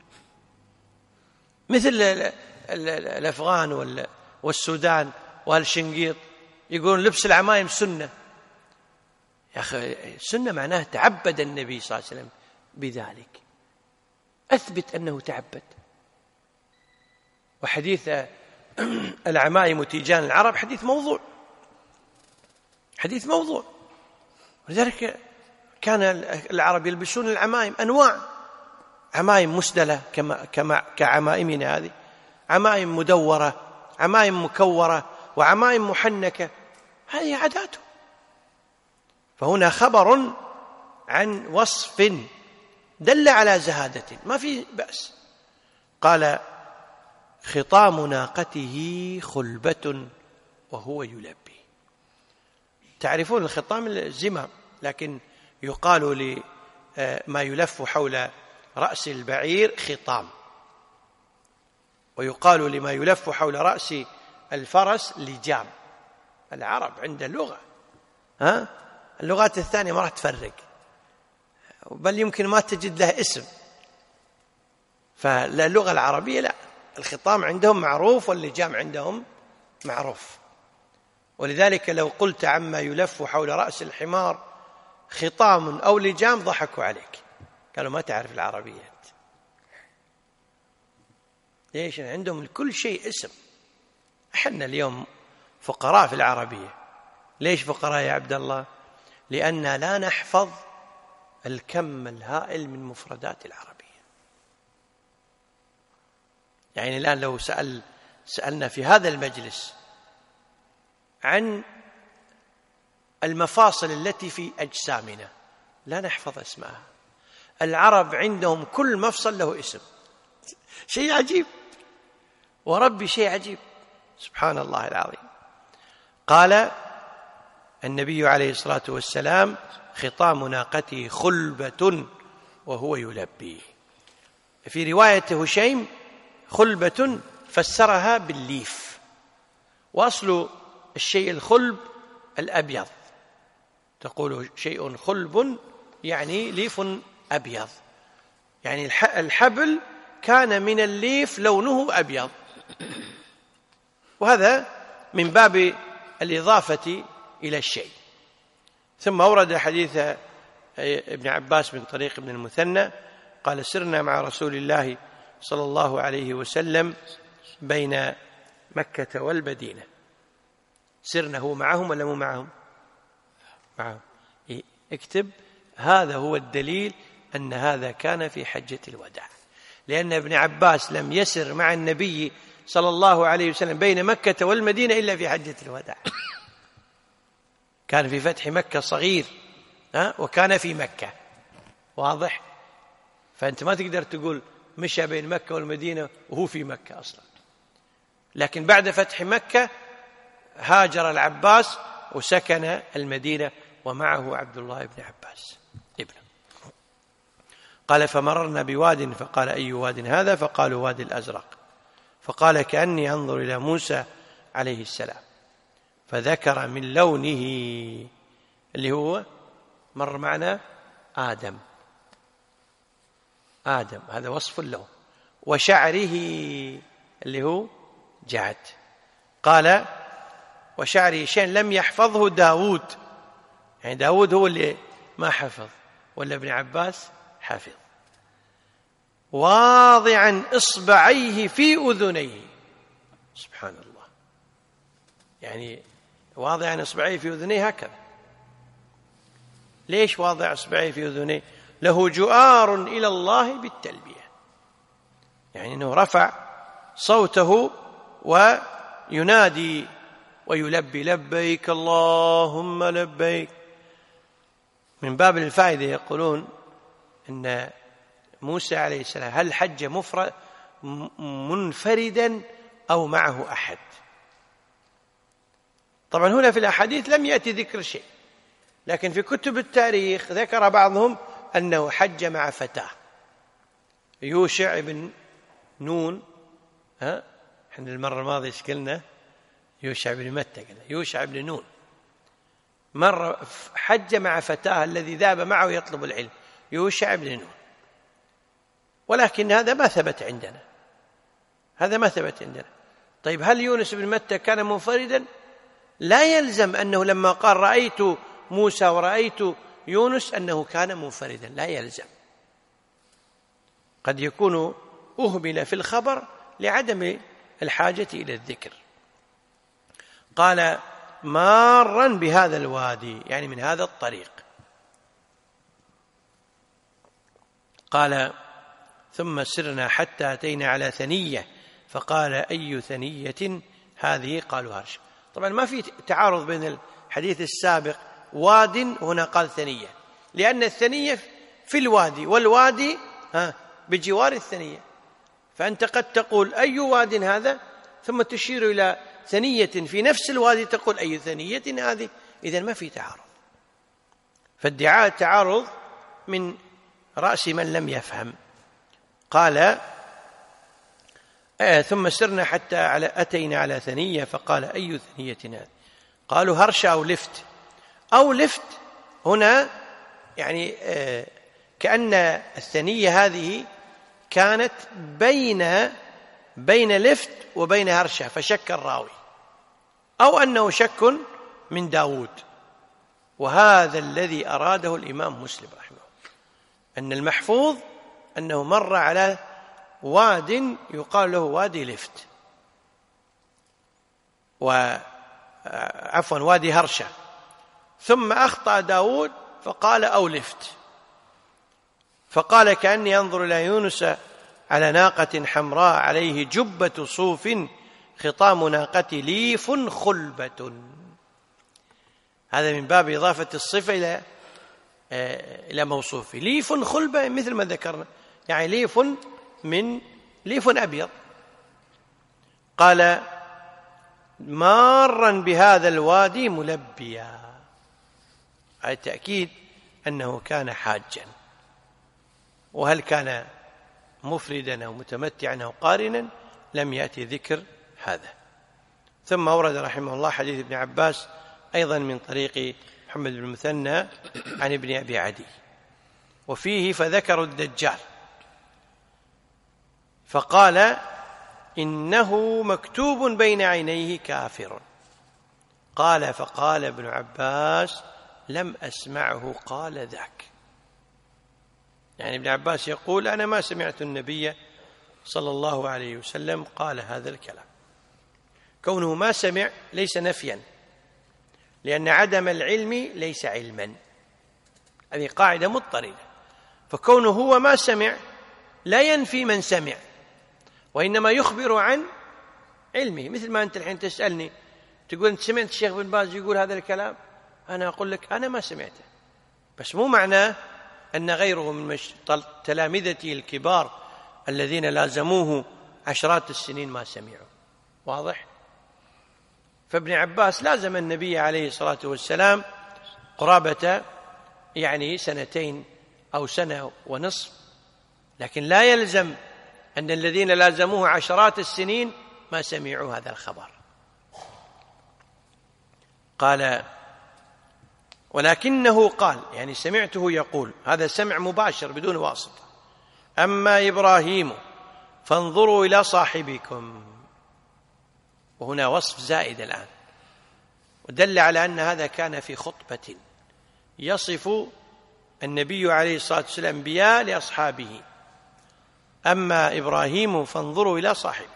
Speaker 1: مثل الأفغان والسودان والشنقيط يقولون لبس العمايم سنة. يا أخي سنة معناه تعبد النبي صلى الله عليه وسلم بذلك، أثبت أنه تعبد. وحديث العمائم وتيجان العرب حديث موضوع، حديث موضوع. ولذلك كان العرب يلبسون العمائم أنواع، عمائم مسدلة كما كما كعمائمنا هذه، عمائم مدورة، عمائم مكورة، وعمائم محنكة، هذه عاداته. فهنا خبر عن وصف دل على زهادة ما في بأس. قال خطام ناقته خلبة وهو يلبي. تعرفون الخطام الزمام، لكن يقال لما يلف حول رأس البعير خطام، ويقال لما يلف حول رأس الفرس لجام. العرب عند اللغة، ها اللغات الثانية ما راح تفرق، بل يمكن ما تجد له اسم. فاللغة العربية لا، الخطام عندهم معروف واللجام عندهم معروف. ولذلك لو قلت عما يلف حول رأس الحمار خطام أو لجام ضحكوا عليك، قالوا ما تعرف العربية. ليش؟ عندهم كل شيء اسم. احنا اليوم فقراء في العربية. ليش فقراء يا عبد الله؟ لأن لا نحفظ الكم الهائل من مفردات العربية. يعني الآن لو سأل سألنا في هذا المجلس عن المفاصل التي في أجسامنا لا نحفظ اسمها. العرب عندهم كل مفصل له اسم، شيء عجيب، وربي شيء عجيب، سبحان الله العظيم. قال النبي عليه الصلاة والسلام خطام ناقته خلبة وهو يلبي. في رواية هشيم خلبة فسرها بالليف، وأصل الشيء الخلب الأبيض، تقول شيء خلب يعني ليف أبيض، يعني الحبل كان من الليف لونه أبيض، وهذا من باب الإضافة إلى الشيء. ثم أورد حديث ابن عباس من طريق ابن المثنى قال سرنا مع رسول الله صلى الله عليه وسلم بين مكة والمدينة. سرنا هو معهم ولا مو معهم؟ معهم. اكتب هذا هو الدليل أن هذا كان في حجة الوداع، لأن ابن عباس لم يسر مع النبي صلى الله عليه وسلم بين مكة والمدينة إلا في حجة الوداع. كان في فتح مكة صغير ها وكان في مكة، واضح؟ فأنت ما تقدر تقول مشى بين مكة والمدينة وهو في مكة أصلا. لكن بعد فتح مكة هاجر العباس وسكن المدينة ومعه عبد الله بن عباس ابنه. قال فمررنا بواد فقال أي واد هذا؟ فقالوا وادي الأزرق. فقال كأني أنظر إلى موسى عليه السلام، فذكر من لونه اللي هو مر معنا آدم، آدم هذا وصف له، وشعره اللي هو جعد. قال وشعره شيء لم يحفظه داود، يعني داود هو اللي ما حفظ ولا ابن عباس حافظ. واضعا إصبعيه في أذنيه، سبحان الله، يعني واضعا إصبعيه في أذنيه هكذا، ليش واضع إصبعيه في أذنيه؟ له جؤار إلى الله بالتلبية، يعني أنه رفع صوته وينادي ويلبي لبيك اللهم لبيك. من باب الفائدة يقولون أن موسى عليه السلام هل حج مفرد منفردا أو معه أحد؟ طبعا هنا في الأحاديث لم يأتي ذكر شيء، لكن في كتب التاريخ ذكر بعضهم أنه حج مع فتاه يوشع بن نون. ها احنا المرة الماضية قلنا يوشع بن متى، قلنا يوشع بن نون. مرة حج مع فتاه الذي ذهب معه يطلب العلم، يوشع بن نون. ولكن هذا ما ثبت عندنا، هذا ما ثبت عندنا. طيب هل يونس بن متى كان منفردا؟ لا يلزم أنه لما قال رأيت موسى ورأيت يونس أنه كان منفردا، لا يلزم. قد يكون أهمل في الخبر لعدم الحاجة إلى الذكر. قال مارا بهذا الوادي، يعني من هذا الطريق. قال ثم سرنا حتى أتينا على ثنية فقال أي ثنية هذه؟ قالوا هرش. طبعا ما في تعارض بين الحديث السابق واد، هنا قال ثنية، لأن الثنية في الوادي والوادي ها بجوار الثنية، فأنت قد تقول أي واد هذا ثم تشير إلى ثنية في نفس الوادي تقول أي ثنية هذه، إذن ما في تعارض. فادعاء التعارض من رأس من لم يفهم. قال آه ثم سرنا حتى على أتينا على ثنية فقال أي ثنية هذه؟ قالوا هرش أو لفت. أو لفت هنا يعني آه كأن الثنية هذه كانت بين بين لفت وبين هرشة فشك الراوي، أو أنه شك من داود. وهذا الذي أراده الإمام مسلم رحمه الله، أن المحفوظ أنه مر على واد يقال له وادي لفت، وعفوا وادي هرشة، ثم أخطأ داود فقال أو لفت، فقال كأني أنظر إلى يونس على ناقة حمراء عليه جبة صوف خطام ناقتي ليف خلبة. هذا من باب إضافة الصفة إلى إلى موصوفه. ليف خلبة مثل ما ذكرنا، يعني ليف من ليف أبيض. قال مارا بهذا الوادي ملبيا، على التأكيد أنه كان حاجا. وهل كان مفردا أو متمتعا أو قارنا؟ لم يأتي ذكر هذا. ثم أورد رحمه الله حديث ابن عباس أيضا من طريق محمد بن المثنى عن ابن أبي عدي، وفيه فذكروا الدجال فقال إنه مكتوب بين عينيه كافر. قال فقال ابن عباس لم أسمعه قال ذاك. يعني ابن عباس يقول أنا ما سمعت النبي صلى الله عليه وسلم قال هذا الكلام. كونه ما سمع ليس نفيا، لأن عدم العلم ليس علما، هذه قاعدة مضطردة. فكونه هو ما سمع لا ينفي من سمع، وإنما يخبر عن علمه. مثل ما أنت الحين تسألني تقول أنت سمعت الشيخ بن باز يقول هذا الكلام، أنا أقول لك أنا ما سمعته، بس مو معناه أن غيره من تلامذته الكبار الذين لازموه عشرات السنين ما سمعوا. واضح؟ فابن عباس لازم النبي عليه الصلاة والسلام قرابة يعني سنتين أو سنة ونصف، لكن لا يلزم أن الذين لازموه عشرات السنين ما سمعوا هذا الخبر. قال ولكنه قال، يعني سمعته يقول، هذا سمع مباشر بدون واسطة، أما إبراهيم فانظروا إلى صاحبكم. وهنا وصف زائد الآن، ودل على أن هذا كان في خطبة يصف النبي عليه الصلاة والسلام الأنبياء لأصحابه. أما إبراهيم فانظروا إلى صاحبكم.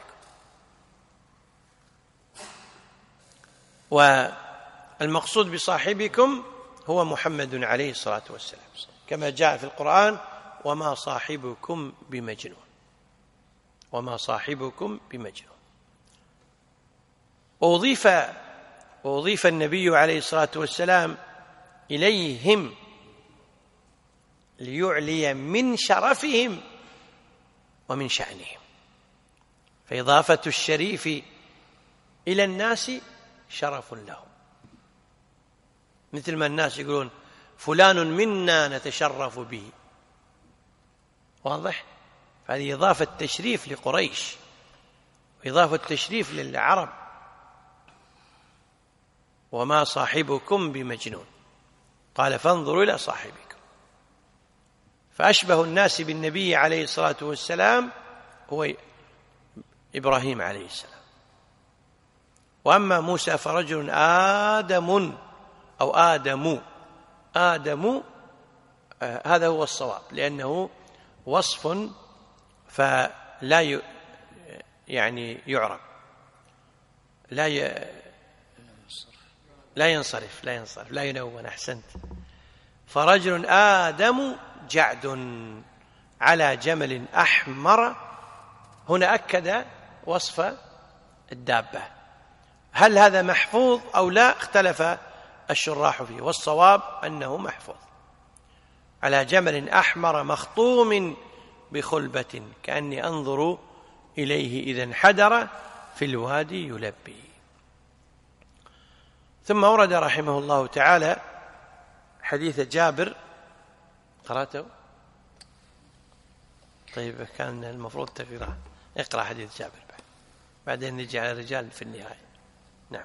Speaker 1: والمقصود بصاحبكم هو محمد عليه الصلاة والسلام، كما جاء في القرآن: وما صاحبكم بمجنون، وما صاحبكم بمجنون. وأضيف وأضيف النبي عليه الصلاة والسلام إليهم ليعلي من شرفهم ومن شأنهم، فإضافة الشريف إلى الناس شرف لهم، مثل ما الناس يقولون فلان منا نتشرف به، واضح؟ فهذه إضافة تشريف لقريش وإضافة تشريف للعرب. وما صاحبكم بمجنون، قال فانظروا إلى صاحبكم. فأشبه الناس بالنبي عليه الصلاة والسلام هو إبراهيم عليه السلام. وأما موسى فرجل آدم أو آدم آدم آه هذا هو الصواب، لأنه وصف فلا ي... يعني يعرب، لا ي... لا ينصرف لا ينصرف لا ينون. أحسنت. فرجل آدم جعد على جمل أحمر، هنا أكد وصف الدابة. هل هذا محفوظ أو لا؟ اختلف الشراح فيه، والصواب أنه محفوظ. على جمل أحمر مخطوم بخلبة كأني أنظر إليه إذا انحدر في الوادي يلبي. ثم ورد رحمه الله تعالى حديث جابر، قرأته؟ طيب كان المفروض تقرأ، اقرأ حديث جابر بعد. بعدين نجي على الرجال في النهاية. نعم.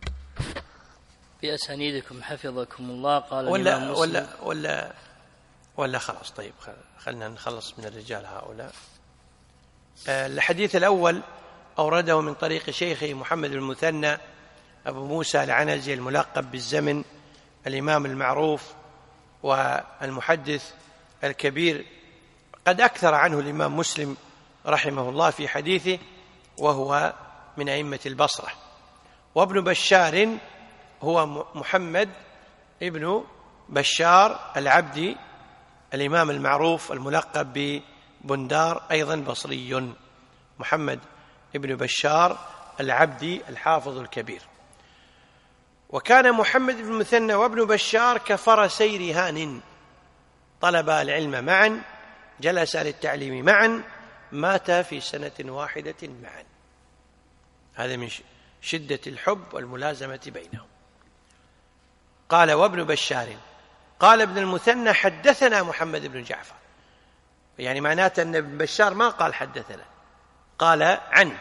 Speaker 2: بأسانيدكم حفظكم الله. قال
Speaker 1: ولا ولا ولا ولا خلاص. طيب خلنا نخلص من الرجال هؤلاء. الحديث الأول أورده من طريق شيخه محمد المثنى أبو موسى العنزي الملقب بالزمن، الإمام المعروف والمحدث الكبير، قد أكثر عنه الإمام مسلم رحمه الله في حديثه، وهو من أئمة البصرة. وابن بشار هو محمد ابن بشار العبدي، الإمام المعروف الملقب ببندار، أيضا بصري، محمد ابن بشار العبدي الحافظ الكبير. وكان محمد بن مثنى وابن بشار كفرسي رهان، طلبا العلم معا، جلسا للتعليم معا، ماتا في سنة واحدة معا. هذا من شدة الحب والملازمة بينهم. قال وابن بشار قال ابن المثنى حدثنا محمد بن جعفر، يعني معناته أن ابن بشار ما قال حدثنا، قال عن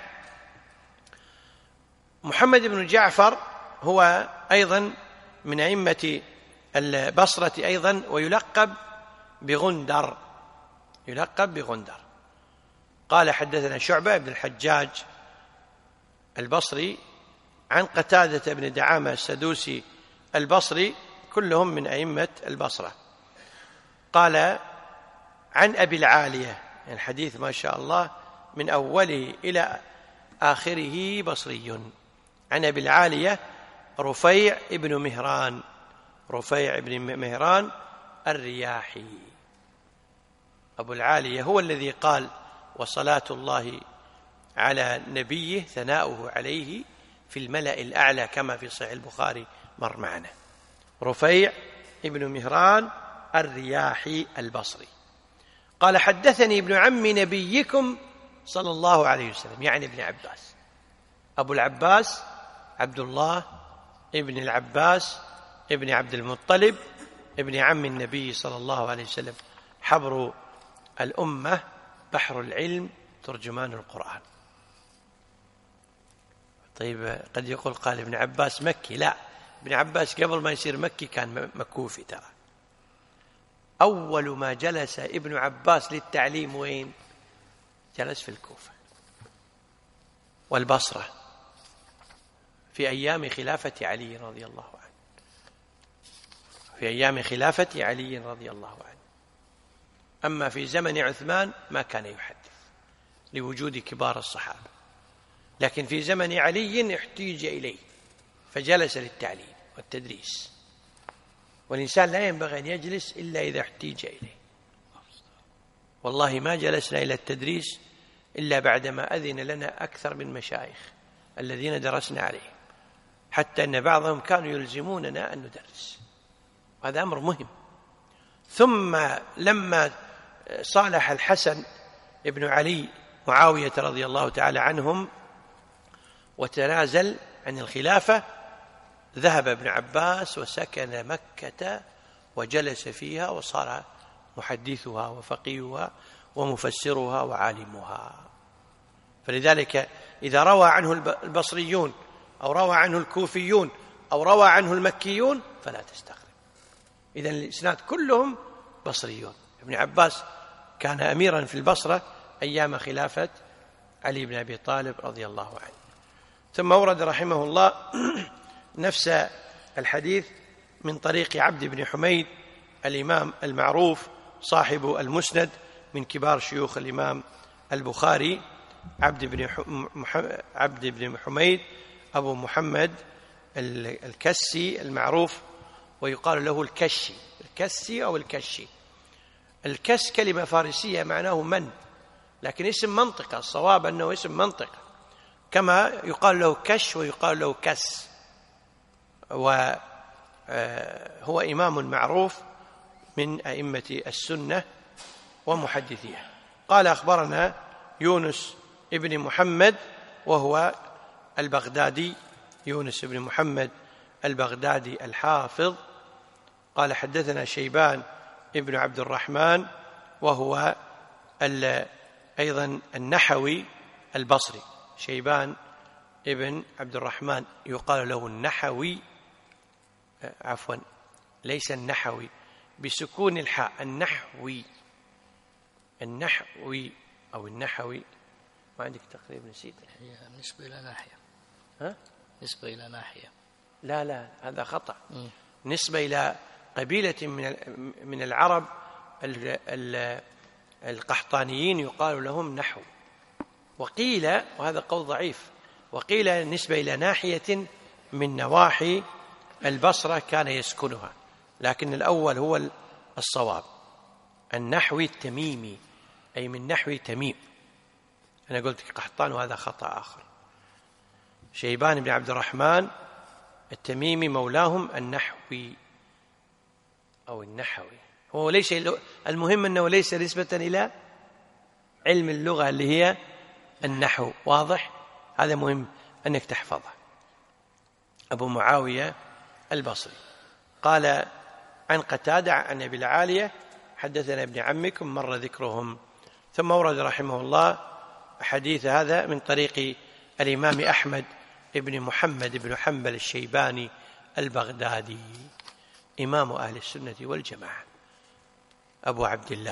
Speaker 1: محمد بن جعفر، هو أيضا من أئمة البصرة أيضا، ويلقب بغندر، يلقب بغندر. قال حدثنا شعبة بن الحجاج البصري عن قتادة بن دعامة السدوسي البصري، كلهم من أئمة البصرة. قال عن أبي العالية، الحديث ما شاء الله من أوله إلى آخره بصري. عن أبي العالية رفيع ابن مهران، رفيع ابن مهران الرياحي. أبو العالية هو الذي قال وصلاة الله على نبيه ثناؤه عليه في الملأ الأعلى، كما في صحيح البخاري مر معنا. رفيع ابن مهران الرياحي البصري. قال حدثني ابن عم نبيكم صلى الله عليه وسلم، يعني ابن عباس. أبو العباس عبد الله ابن العباس ابن عبد المطلب ابن عم النبي صلى الله عليه وسلم، حبر الأمة، بحر العلم، ترجمان القرآن. طيب قد يقول قال ابن عباس مكي، لا، ابن عباس قبل ما يصير مكي كان مكوفي. ترى أول ما جلس ابن عباس للتعليم وين؟ جلس في الكوفة والبصرة في أيام خلافة علي رضي الله عنه، في أيام خلافة علي رضي الله عنه. أما في زمن عثمان ما كان يحدث لوجود كبار الصحابة، لكن في زمن علي احتيج إليه فجلس للتعليم والتدريس. والإنسان لا ينبغي أن يجلس إلا إذا احتيج إليه. والله ما جلسنا إلى التدريس إلا بعدما أذن لنا أكثر من مشايخ الذين درسنا عليهم، حتى أن بعضهم كانوا يلزموننا أن ندرس، هذا أمر مهم. ثم لما صالح الحسن ابن علي معاوية رضي الله تعالى عنهم وتنازل عن الخلافة، ذهب ابن عباس وسكن مكة وجلس فيها وصار محدثها وفقيهها ومفسرها وعالمها. فلذلك إذا روى عنه البصريون أو روى عنه الكوفيون أو روى عنه المكيون فلا تستغرب، إذن الإسناد كلهم بصريون. ابن عباس كان أميرا في البصرة أيام خلافة علي بن أبي طالب رضي الله عنه. ثم أورد رحمه الله نفس الحديث من طريق عبد بن حميد الإمام المعروف صاحب المسند من كبار شيوخ الإمام البخاري، عبد بن عبد بن حميد أبو محمد الكسي المعروف، ويقال له الكشي، الكسي أو الكشي. الكس كلمة فارسية معناه من، لكن اسم منطقة، الصواب أنه اسم منطقة، كما يقال له كش ويقال له كس. وهو إمام معروف من أئمة السنة ومحدثيها. قال أخبرنا يونس ابن محمد وهو البغدادي، يونس ابن محمد البغدادي الحافظ. قال حدثنا شيبان ابن عبد الرحمن وهو أيضا النحوي البصري. شيبان ابن عبد الرحمن يقال له النحوي، عفوا ليس النحوي بسكون الحاء، النحوي، النحوي أو النحوي. ما عندك تقريب نسيت؟
Speaker 2: هي نسبة إلى ناحية.
Speaker 1: ها؟
Speaker 2: نسبة إلى ناحية.
Speaker 1: لا لا هذا خطأ.
Speaker 2: م.
Speaker 1: نسبة إلى قبيلة من من العرب القحطانيين يقال لهم نحو. وقيل، وهذا قول ضعيف، وقيل نسبة إلى ناحية من نواحي البصرة كان يسكنها، لكن الأول هو الصواب، النحوي التميمي، أي من نحو تميم. أنا قلت قحطان وهذا خطأ آخر. شيبان بن عبد الرحمن التميمي مولاهم النحوي أو النحوي. هو ليس، المهم أنه ليس نسبة إلى علم اللغة اللي هي النحو، واضح؟ هذا مهم أنك تحفظه. أبو معاوية البصري قال عن قتادة عن أبي العالية حدثنا ابن عمكم، مر ذكرهم. ثم ورد رحمه الله حديث هذا من طريق الإمام أحمد ابن محمد بن حنبل الشيباني البغدادي، إمام أهل السنة والجماعة، أبو عبد الله.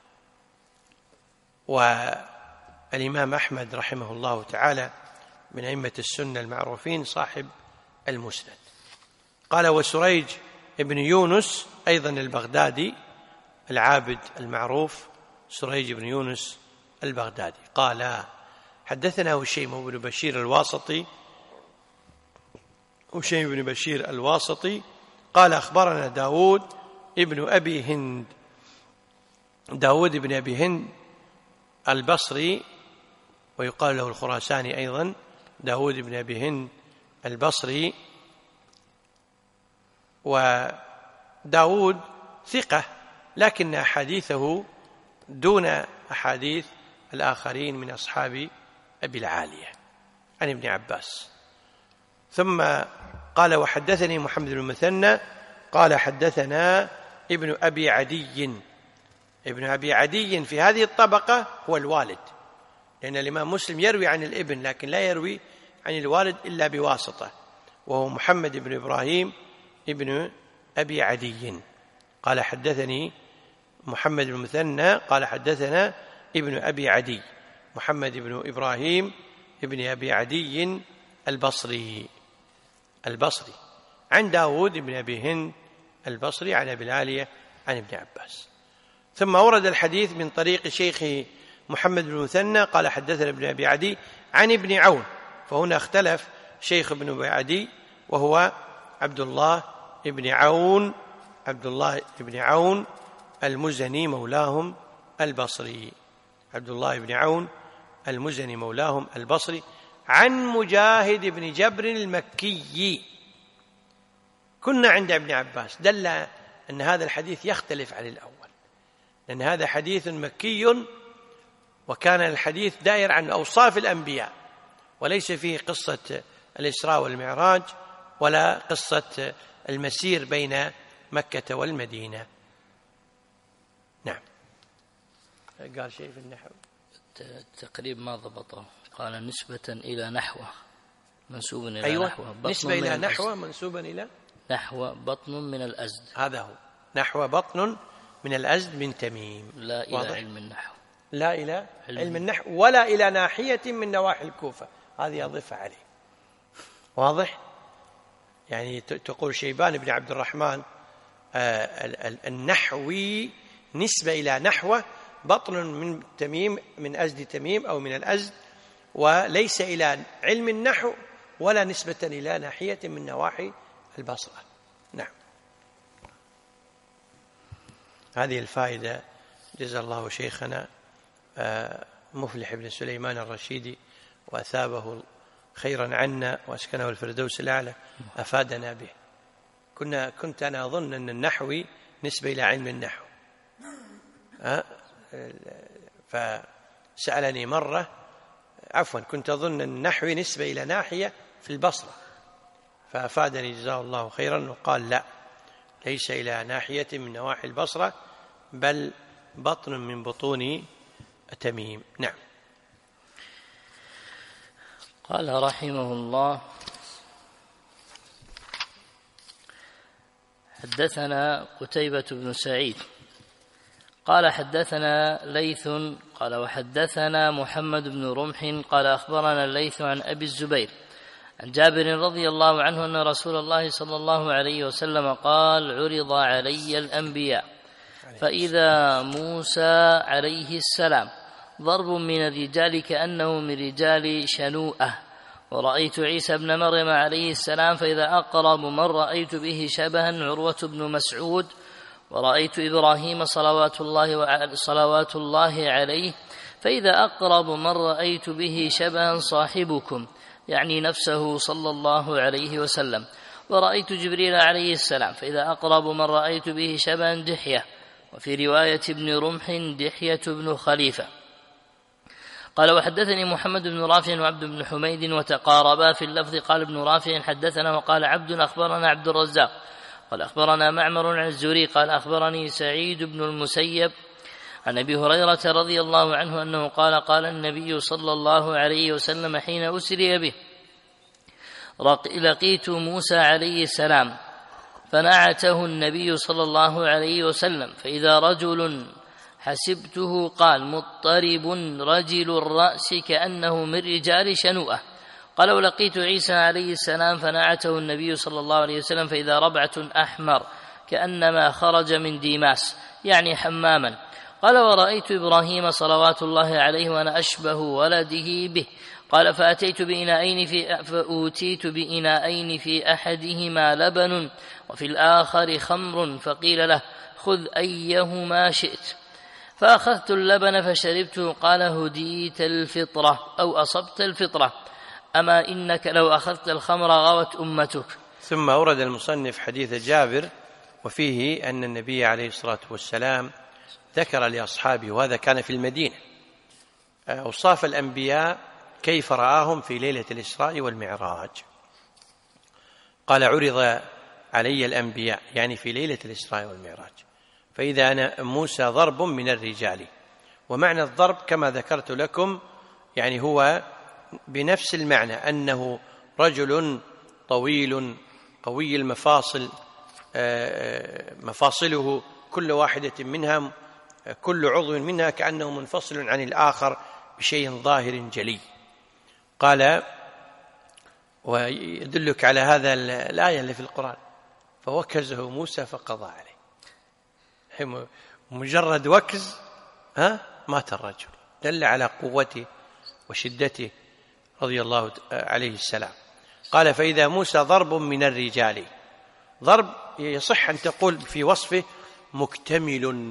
Speaker 1: والإمام أحمد رحمه الله تعالى من أئمة السنة المعروفين، صاحب المسند. قال وسريج ابن يونس أيضا البغدادي العابد المعروف، سريج بن يونس البغدادي قال حدثنا هشيم بن بشير الواسطي، هشيم بن بشير الواسطي قال أخبرنا داود ابن أبي هند، داود بن أبي هند البصري ويقال له الخراساني أيضا، داود بن أبي هند البصري. وداود ثقة لكن أحاديثه دون أحاديث الآخرين من أصحاب أبي العالية عن ابن عباس. ثم قال وحدثني محمد بن المثنى قال حدثنا ابن أبي عدي. ابن أبي عدي في هذه الطبقة هو الوالد، لأن الإمام مسلم يروي عن الابن لكن لا يروي عن الوالد إلا بواسطة، وهو محمد بن إبراهيم ابن أبي عدي. قال حدثني محمد بن المثنى قال حدثنا ابن أبي عدي، محمد بن إبراهيم ابن أبي عدي البصري البصري عن داود بن أبي هند البصري عن أبي العالية عن ابن عباس. ثم ورد الحديث من طريق شيخه محمد بن المثنى قال حدثنا ابن أبي عدي عن ابن عون، فهنا اختلف شيخ ابن أبي عدي وهو عبد الله ابن عون عبد الله بن عون المزني مولاهم البصري. عبد الله بن عون المزني مولاهم البصري عن مجاهد بن جبر المكي. كنا عند ابن عباس، دل أن هذا الحديث يختلف عن الأول، لأن هذا حديث مكي، وكان الحديث دائر عن أوصاف الأنبياء، وليس فيه قصة الإسراء والمعراج ولا قصة المسير بين مكة والمدينة. نعم. قال شيء في النحو
Speaker 2: التقريب ما ضبطه، قال نسبة إلى نحوه منسوب إلى
Speaker 1: أيوة.
Speaker 2: نحوه،
Speaker 1: نسبة إلى نحوه منسوبا إلى
Speaker 2: نحو بطن من الأزد،
Speaker 1: هذا هو، نحو بطن من الأزد من تميم.
Speaker 2: لا إلى واضح؟ علم النحو،
Speaker 1: لا إلى علم, علم النحو ولا إلى ناحية من نواحي الكوفة، هذه أضيف عليه. واضح؟ يعني تقول شيبان بن عبد الرحمن آه النحوي نسبة إلى نحوه بطن من تميم، من أزد تميم أو من الأزد، وليس إلى علم النحو ولا نسبة إلى ناحية من نواحي البصرة. نعم. هذه الفائدة جزا الله شيخنا مفلح بن سليمان الرشيدي وأثابه خيرا عنا وأسكنه الفردوس الأعلى، أفادنا به. كنا كنت أنا أظن أن النحوي نسبة إلى علم النحو، فسألني مرة، عفوا كنت أظن أن النحوي نسبة إلى ناحية في البصرة، فأفادني جزاه الله خيرا وقال لا، ليس إلى ناحية من نواحي البصرة، بل بطن من بطون تميم. نعم.
Speaker 2: قال رحمه الله: حدثنا قتيبة بن سعيد قال حدثنا ليث قال وحدثنا محمد بن رمح قال أخبرنا الليث عن أبي الزبير عن جابر رضي الله عنه أن رسول الله صلى الله عليه وسلم قال: عرض علي الأنبياء فإذا موسى عليه السلام ضرب من الرجال كأنه من رجال شنوءة، ورأيت عيسى بن مريم عليه السلام فإذا أقرب من رأيت به شبها عروة بن مسعود، ورأيت إبراهيم صلوات الله, صلوات الله عليه فإذا أقرب من رأيت به شبها صاحبكم، يعني نفسه صلى الله عليه وسلم، ورأيت جبريل عليه السلام فإذا أقرب من رأيت به شبها دحية، وفي رواية ابن رمح دحية بن خليفة. قال وحدثني محمد بن رافع وعبد بن حميد وتقاربا في اللفظ، قال ابن رافع حدثنا وقال عبد أخبرنا عبد الرزاق قال أخبرنا معمر عن الزهري قال أخبرني سعيد بن المسيب عن أبي هريرة رضي الله عنه أنه قال: قال النبي صلى الله عليه وسلم حين أسري به: لقيت موسى عليه السلام فنعته النبي صلى الله عليه وسلم فإذا رجل حسبته قال مضطرب رجل الرأس كأنه من رجال شنوءة. قال ولقيت عيسى عليه السلام فنعته النبي صلى الله عليه وسلم فإذا ربعة أحمر كأنما خرج من ديماس، يعني حماما. قال ورأيت إبراهيم صلوات الله عليه وأنا أشبه ولده به. قال فأتيت بإناءين في فأوتيت بإناءين في أحدهما لبن وفي الآخر خمر، فقيل له: خذ أيهما شئت. فأخذت اللبن فشربته. قال: هديت الفطرة أو أصبت الفطرة، أما إنك لو أخذت الخمر غوت أمتك.
Speaker 1: ثم أورد المصنف حديث جابر وفيه أن النبي عليه الصلاة والسلام ذكر لأصحابه، وهذا كان في المدينة، أوصاف الأنبياء كيف رآهم في ليلة الإسراء والمعراج. قال: عرض علي الأنبياء، يعني في ليلة الإسراء والمعراج، فإذا أنا موسى ضرب من الرجال. ومعنى الضرب كما ذكرت لكم يعني هو بنفس المعنى، أنه رجل طويل قوي المفاصل، مفاصله كل واحدة منها كل عضو منها كأنه منفصل عن الآخر بشيء ظاهر جلي. قال: ويدلك على هذا الآية اللي في القرآن: فوكزه موسى فقضى عليه. مجرد وكز ها مات الرجل، دل على قوته وشدته رضي الله عليه السلام. قال: فإذا موسى ضرب من الرجال، ضرب يصح أن تقول في وصفه مكتمل،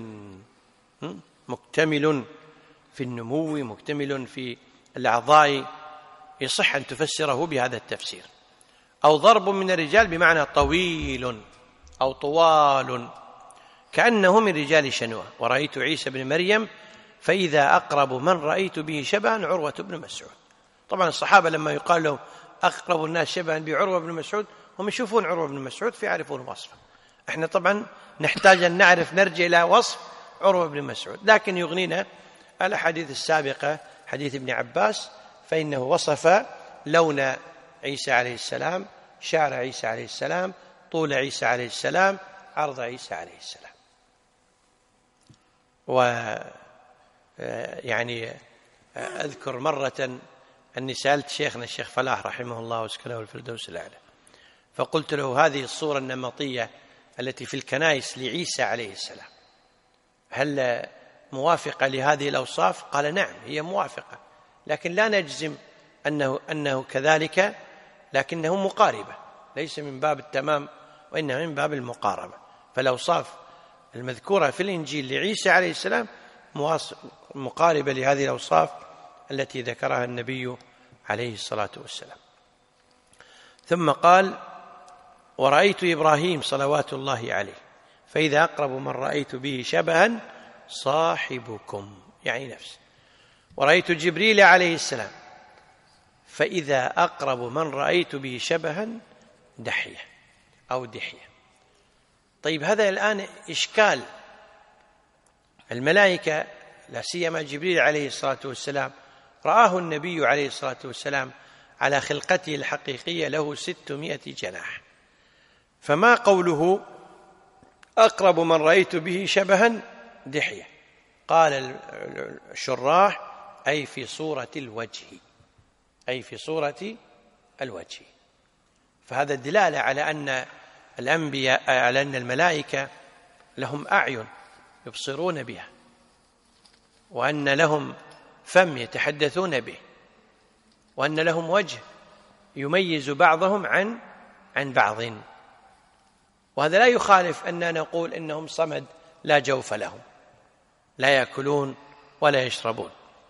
Speaker 1: مكتمل في النمو، مكتمل في الأعضاء، يصح أن تفسره بهذا التفسير. أو ضرب من الرجال بمعنى طويل أو طوال، كأنه من رجال شنوءة. ورأيت عيسى بن مريم فإذا أقرب من رأيت به شبها عروة بن مسعود. طبعا الصحابة لما يقال لهم أقرب الناس شبها بعروة بن مسعود هم يشوفون عروة بن مسعود فيعرفون وصفه. احنا طبعا نحتاج أن نعرف نرجع إلى وصف عروة بن مسعود، لكن يغنينا الأحاديث السابقة، حديث ابن عباس فإنه وصف لون عيسى عليه السلام، شعر عيسى عليه السلام، طول عيسى عليه السلام، عرض عيسى عليه السلام. و يعني أذكر مرة أني سألت شيخنا الشيخ فلاح رحمه الله واسكنه الفردوس الأعلى، فقلت له هذه الصورة النمطية التي في الكنائس لعيسى عليه السلام هل موافقة لهذه الأوصاف؟ قال نعم هي موافقة، لكن لا نجزم أنه, أنه كذلك، لكنه مقاربة، ليس من باب التمام وإنما من باب المقاربة. فالأوصاف المذكورة في الإنجيل لعيسى عليه السلام مقاربة لهذه الأوصاف التي ذكرها النبي عليه الصلاة والسلام. ثم قال ورأيت إبراهيم صلوات الله عليه فإذا أقرب من رأيت به شبها صاحبكم، يعني نفسه. ورأيت جبريل عليه السلام فإذا أقرب من رأيت به شبها دحية أو دحية. طيب هذا الآن إشكال. الملائكة لا سيما جبريل عليه الصلاة والسلام رآه النبي عليه الصلاة والسلام على خلقته الحقيقية له ستمائة جناح، فما قوله أقرب من رأيت به شبها دحية؟ قال الشراح أي في صورة الوجه، أي في صورة الوجه. فهذا دلالة على أن الأنبياء، على أن الملائكة لهم أعين يبصرون بها، وأن لهم فم يتحدثون به، وأن لهم وجه يميز بعضهم عن عن بعض. وهذا لا يخالف أننا نقول إنهم صمد لا جوف لهم، لا يأكلون ولا يشربون.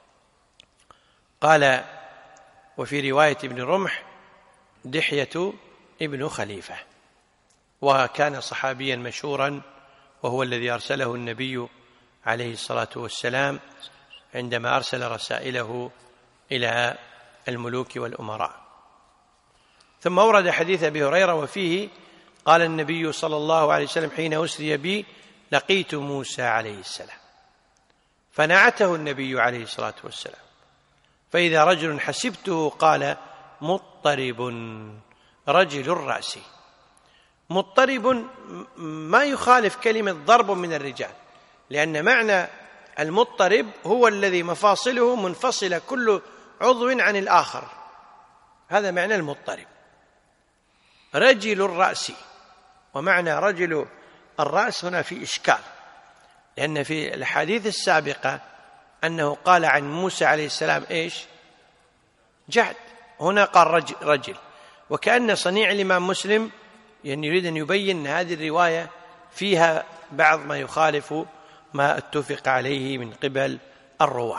Speaker 1: قال وفي رواية ابن رمح دحية ابن خليفة، وكان صحابيا مشهورا، وهو الذي أرسله النبي عليه الصلاة والسلام عندما أرسل رسائله إلى الملوك والأمراء. ثم أورد حديث أبي هريرة وفيه قال النبي صلى الله عليه وسلم حين أسري بي لقيت موسى عليه السلام فنعته النبي عليه الصلاة والسلام فإذا رجل حسبته قال مضطرب رجل الرأس. مضطرب ما يخالف كلمة ضرب من الرجال، لأن معنى المضطرب هو الذي مفاصله منفصلة كل عضو عن الآخر، هذا معنى المضطرب. رجل الرأس، ومعنى رجل الرأس هنا في إشكال، لأن في الحديث السابقة أنه قال عن موسى عليه السلام إيش؟ جعد، هنا قال رجل, رجل. وكأن صنيع الإمام مسلم يعني يريد أن يبين أن هذه الرواية فيها بعض ما يخالف ما اتفق عليه من قبل الرواة،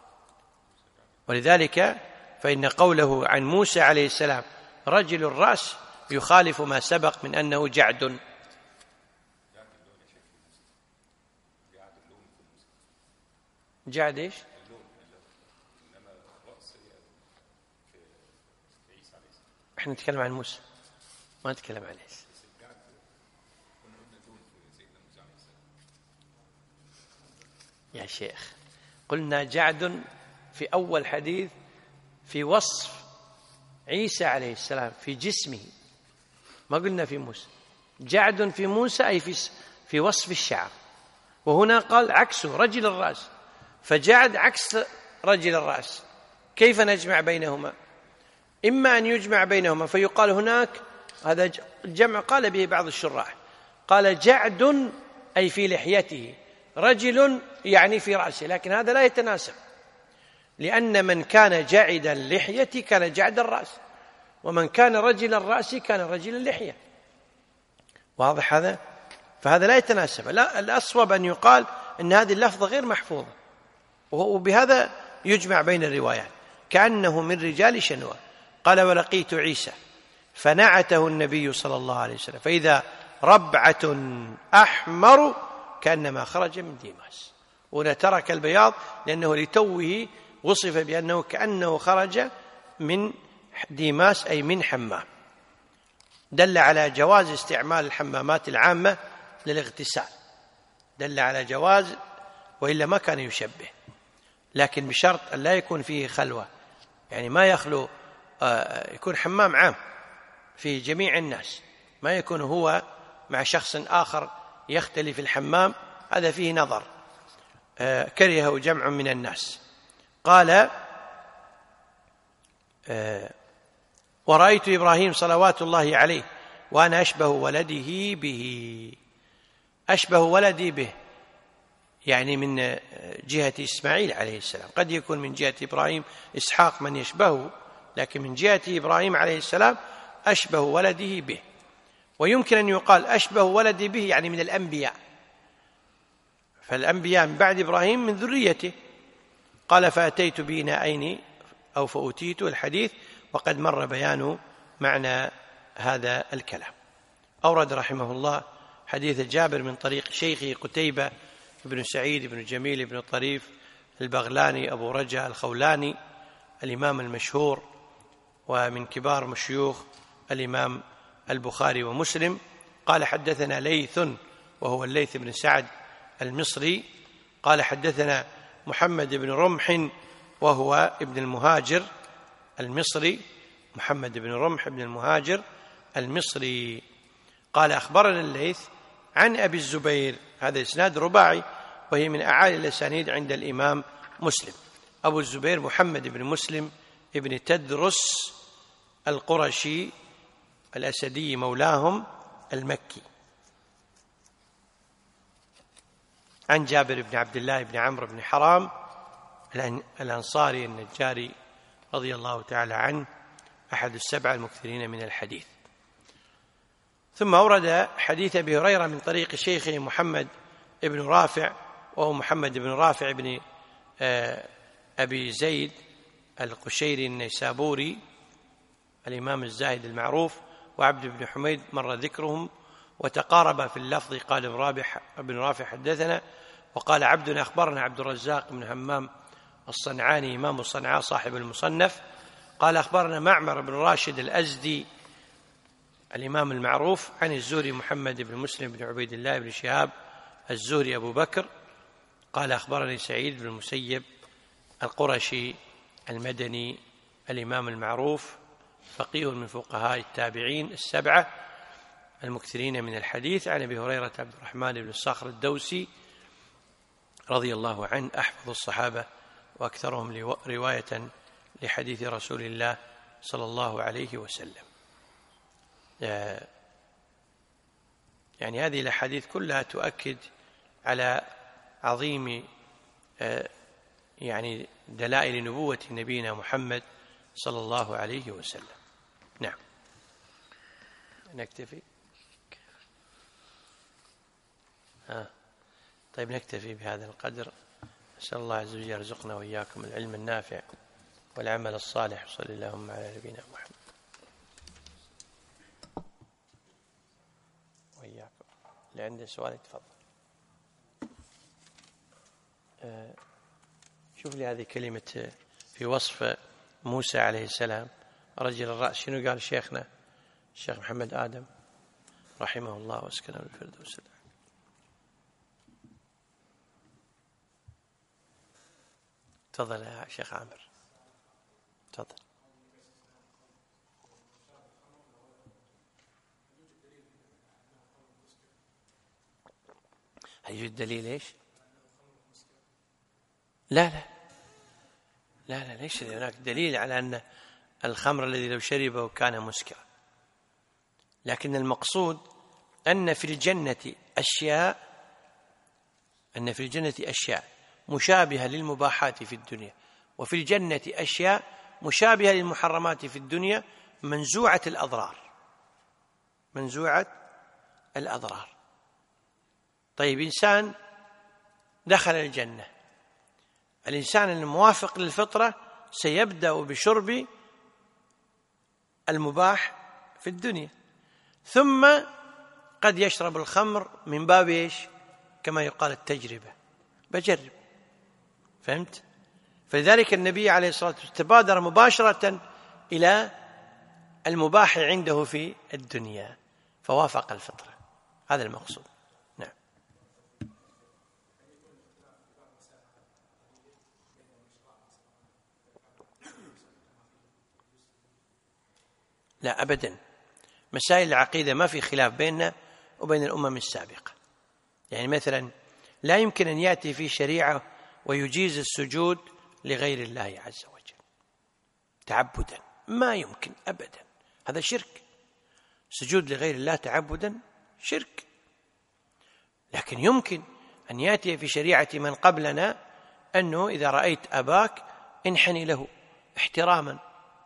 Speaker 1: ولذلك فإن قوله عن موسى عليه السلام رجل الرأس يخالف ما سبق من أنه جعد. جعد إيش؟ احنا نتكلم عن موسى ما نتكلم عن عيسى. يا شيخ قلنا جعد في أول حديث في وصف عيسى عليه السلام في جسمه، ما قلنا في موسى. جعد في موسى أي في في وصف الشعر، وهنا قال عكسه رجل الرأس، فجعد عكس رجل الرأس. كيف نجمع بينهما؟ إما أن يجمع بينهما فيقال هناك هذا الجمع قال به بعض الشراح، قال جعد أي في لحيته، رجل يعني في رأسه، لكن هذا لا يتناسب، لأن من كان جعد اللحية كان جعد الرأس، ومن كان رجل الرأس كان رجل اللحية. واضح هذا؟ فهذا لا يتناسب. لا، الأصوب أن يقال أن هذه اللفظة غير محفوظة، وبهذا يجمع بين الروايات. كأنه من رجال شنوى. قال ولقيت عيسى فنعته النبي صلى الله عليه وسلم فإذا ربعة أحمر كأنما خرج من ديماس. وهنا ترك البياض لأنه لتوه وصف بأنه كأنه خرج من ديماس أي من حمام. دل على جواز استعمال الحمامات العامة للاغتسال، دل على جواز، وإلا ما كان يشبه، لكن بشرط أن لا يكون فيه خلوة، يعني ما يخلو، يكون حمام عام في جميع الناس، ما يكون هو مع شخص آخر يختلف الحمام، هذا فيه نظر كرهه جمع من الناس. قال ورأيت إبراهيم صلوات الله عليه وأنا أشبه ولده به. أشبه ولدي به يعني من جهة إسماعيل عليه السلام، قد يكون من جهة إبراهيم إسحاق من يشبهه، لكن من جهة إبراهيم عليه السلام أشبه ولده به. ويمكن أن يقال أشبه ولدي به يعني من الأنبياء، فالأنبياء من بعد إبراهيم من ذريته. قال فأتيت بإناءين أو فأتيت الحديث، وقد مر بيان معنى هذا الكلام. أورد رحمه الله حديث جابر من طريق شيخه قتيبة بن سعيد بن جميل بن طريف البغلاني أبو رجاء الخولاني الإمام المشهور، ومن كبار مشيوخ الإمام البخاري ومسلم. قال حدثنا ليث وهو الليث بن سعد المصري قال حدثنا محمد بن رمح وهو ابن المهاجر المصري، محمد بن رمح بن المهاجر المصري قال أخبرنا الليث عن أبي الزبير، هذا إسناد رباعي وهي من أعالي الأسانيد عند الإمام مسلم. أبو الزبير محمد بن مسلم ابن تدرس القرشي الأسدي مولاهم المكي، عن جابر بن عبد الله بن عمرو بن حرام الأنصاري النجاري رضي الله تعالى عنه، أحد السبعة المكثرين من الحديث. ثم أورد حديث أبي هريرة من طريق شيخه محمد بن رافع وهو محمد بن رافع بن أبي زيد القشيري النيسابوري الإمام الزاهد المعروف، وعبد بن حميد مر ذكرهم وتقارب في اللفظ. قال ابن رافع حدثنا، وقال عبد أخبرنا عبد الرزاق بن همام الصنعاني إمام الصنعاء صاحب المصنف قال أخبرنا معمر بن راشد الأزدي الإمام المعروف عن الزهري محمد بن مسلم بن عبيد الله بن شهاب الزهري أبو بكر قال أخبرني سعيد بن المسيب القرشي المدني الإمام المعروف فقيه من فقهاء التابعين السبعة المكثرين من الحديث، عن أبي هريرة عبد الرحمن بن الصخر الدوسي رضي الله عنه أحفظ الصحابة وأكثرهم رواية لحديث رسول الله صلى الله عليه وسلم. يعني هذه الأحاديث كلها تؤكد على عظيم يعني دلائل نبوة نبينا محمد صلى الله عليه وسلم. نعم، نكتفي. آه. طيب نكتفي بهذا القدر. أسأل الله عز وجل يرزقنا وإياكم العلم النافع والعمل الصالح، صلى اللهم على نبينا محمد وإياكم. اللي عنده سؤال يتفضل. آه. شوف لي هذه كلمة في وصف موسى عليه السلام رجل الرأس، شنو قال شيخنا الشيخ محمد آدم رحمه الله واسكنه بالفردوس. تفضل يا شيخ عامر، تفضل. هل يوجد دليل ايش؟ لا لا لا لا ليس هناك دليل على أن الخمر الذي لو شربه كان مسكرا، لكن المقصود أن في الجنة أشياء أن في الجنة أشياء مشابهة للمباحات في الدنيا، وفي الجنة أشياء مشابهة للمحرمات في الدنيا منزوعة الأضرار منزوعة الأضرار. طيب إنسان دخل الجنة، الإنسان الموافق للفطرة سيبدأ بشرب المباح في الدنيا، ثم قد يشرب الخمر من باب إيش؟ كما يقال التجربة، بجرب. فهمت؟ فلذلك النبي عليه الصلاة والسلام تبادر مباشرة إلى المباح عنده في الدنيا، فوافق الفطرة. هذا المقصود. نعم. لا أبدا، مسائل العقيدة ما في خلاف بيننا وبين الأمم السابقة. يعني مثلا لا يمكن أن يأتي في شريعة ويجيز السجود لغير الله عز وجل تعبدا، ما يمكن أبدا، هذا شرك. سجود لغير الله تعبدا شرك. لكن يمكن أن يأتي في شريعة من قبلنا أنه إذا رأيت أباك انحني له احتراما،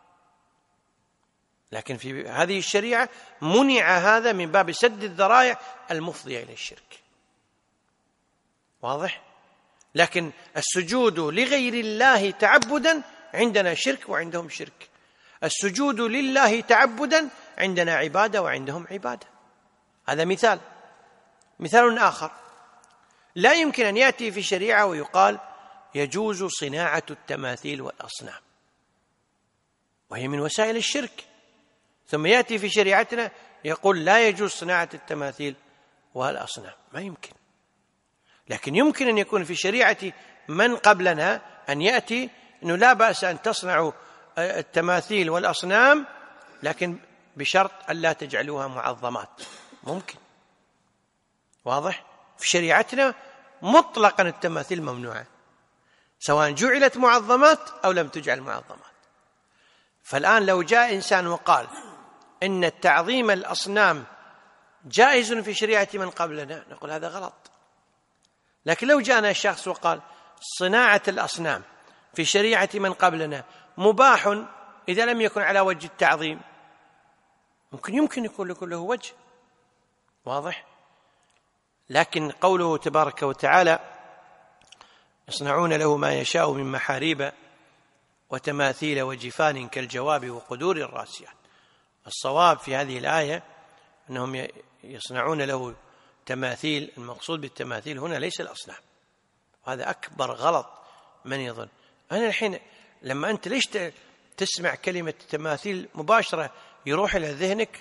Speaker 1: لكن في هذه الشريعة منع هذا من باب سد الذرائع المفضية إلى الشرك. واضح؟ لكن السجود لغير الله تعبدا عندنا شرك وعندهم شرك، السجود لله تعبدا عندنا عبادة وعندهم عبادة. هذا مثال. مثال آخر، لا يمكن أن يأتي في شريعة ويقال يجوز صناعة التماثيل والأصنام، وهي من وسائل الشرك، ثم يأتي في شريعتنا يقول لا يجوز صناعة التماثيل والأصنام. ما يمكن. لكن يمكن أن يكون في شريعة من قبلنا أن يأتي أنه لا بأس أن تصنعوا التماثيل والأصنام، لكن بشرط ألا تجعلوها معظمات. ممكن. واضح؟ في شريعتنا مطلقا التماثيل ممنوعة، سواء جعلت معظمات أو لم تجعل معظمات. فالآن لو جاء إنسان وقال إن التعظيم الأصنام جائز في شريعة من قبلنا، نقول هذا غلط. لكن لو جاءنا الشخص وقال صناعة الأصنام في شريعة من قبلنا مباح إذا لم يكن على وجه التعظيم، ممكن يمكن يكون له وجه. واضح؟ لكن قوله تبارك وتعالى يصنعون له ما يشاء من محاريب وتماثيل وجفان كالجواب وقدور الراسيات، الصواب في هذه الآية أنهم يصنعون له تماثيل. المقصود بالتماثيل هنا ليس الأصنام، وهذا أكبر غلط من يظن. أنا الحين لما أنت ليش تسمع كلمة تماثيل مباشرة يروح إلى ذهنك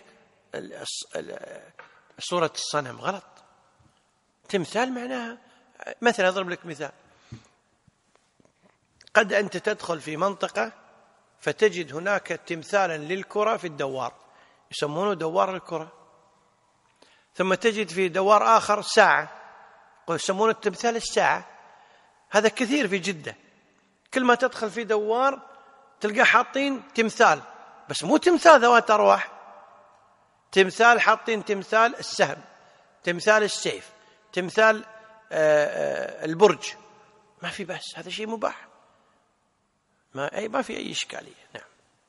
Speaker 1: صورة الصنم؟ غلط. تمثال معناها مثلا، أضرب لك مثال، قد أنت تدخل في منطقة فتجد هناك تمثالا للكرة في الدوار يسمونه دوار الكرة، ثم تجد في دوار آخر ساعة يسمونه تمثال الساعة. هذا كثير في جدة، كل ما تدخل في دوار تلقى حاطين تمثال، بس مو تمثال ذوات أرواح، تمثال حاطين تمثال السهم، تمثال السيف، تمثال البرج. ما في بس، هذا شيء مباح، ما أي ما في أي إشكالية. نعم.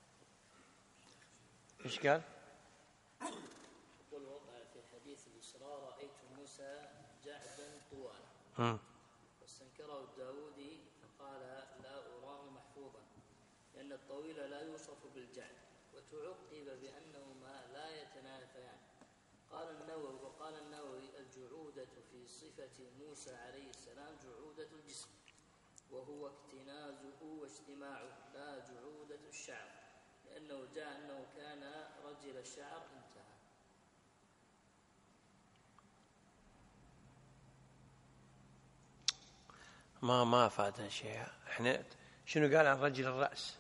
Speaker 1: إيش قال؟
Speaker 2: يقول وقع في حديث الإسراء رأيت موسى جعدا طوالا، واستنكره الداودي فقال لا أراه محفوظا لأن الطويل لا يوصف بالجعد، وتعقب بأنهما لا يتنافيان. قال النووي وقال النووي الجعودة في صفة موسى عليه السلام جعودة الجسم، وهو اكتنازه واجتماعه، لا جعودة الشعر، لأنه جاء أنه كان رجل الشعر. انتهى.
Speaker 1: ما ما أفاد شيء. احنا شنو قال عن رجل الرأس؟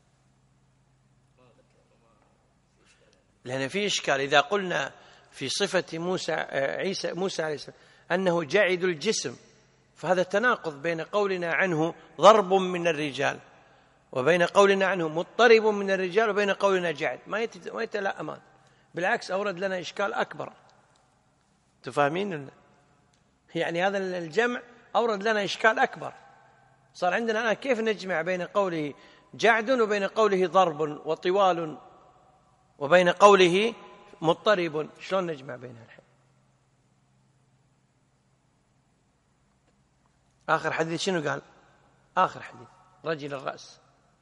Speaker 1: لأن في إشكال إذا قلنا في صفة موسى عيسى موسى عليه السلام أنه جعد الجسم، فهذا تناقض بين قولنا عنه ضرب من الرجال وبين قولنا عنه مضطرب من الرجال وبين قولنا جعد، ما يتلائمان، بالعكس أورد لنا إشكال أكبر. تفهمين؟ يعني هذا الجمع أورد لنا إشكال أكبر. صار عندنا الآن كيف نجمع بين قوله جعد وبين قوله ضرب وطوال وبين قوله مضطرب؟ شلون نجمع بينها الحين؟ آخر حديث شنو قال؟ آخر حديث رجل الرأس.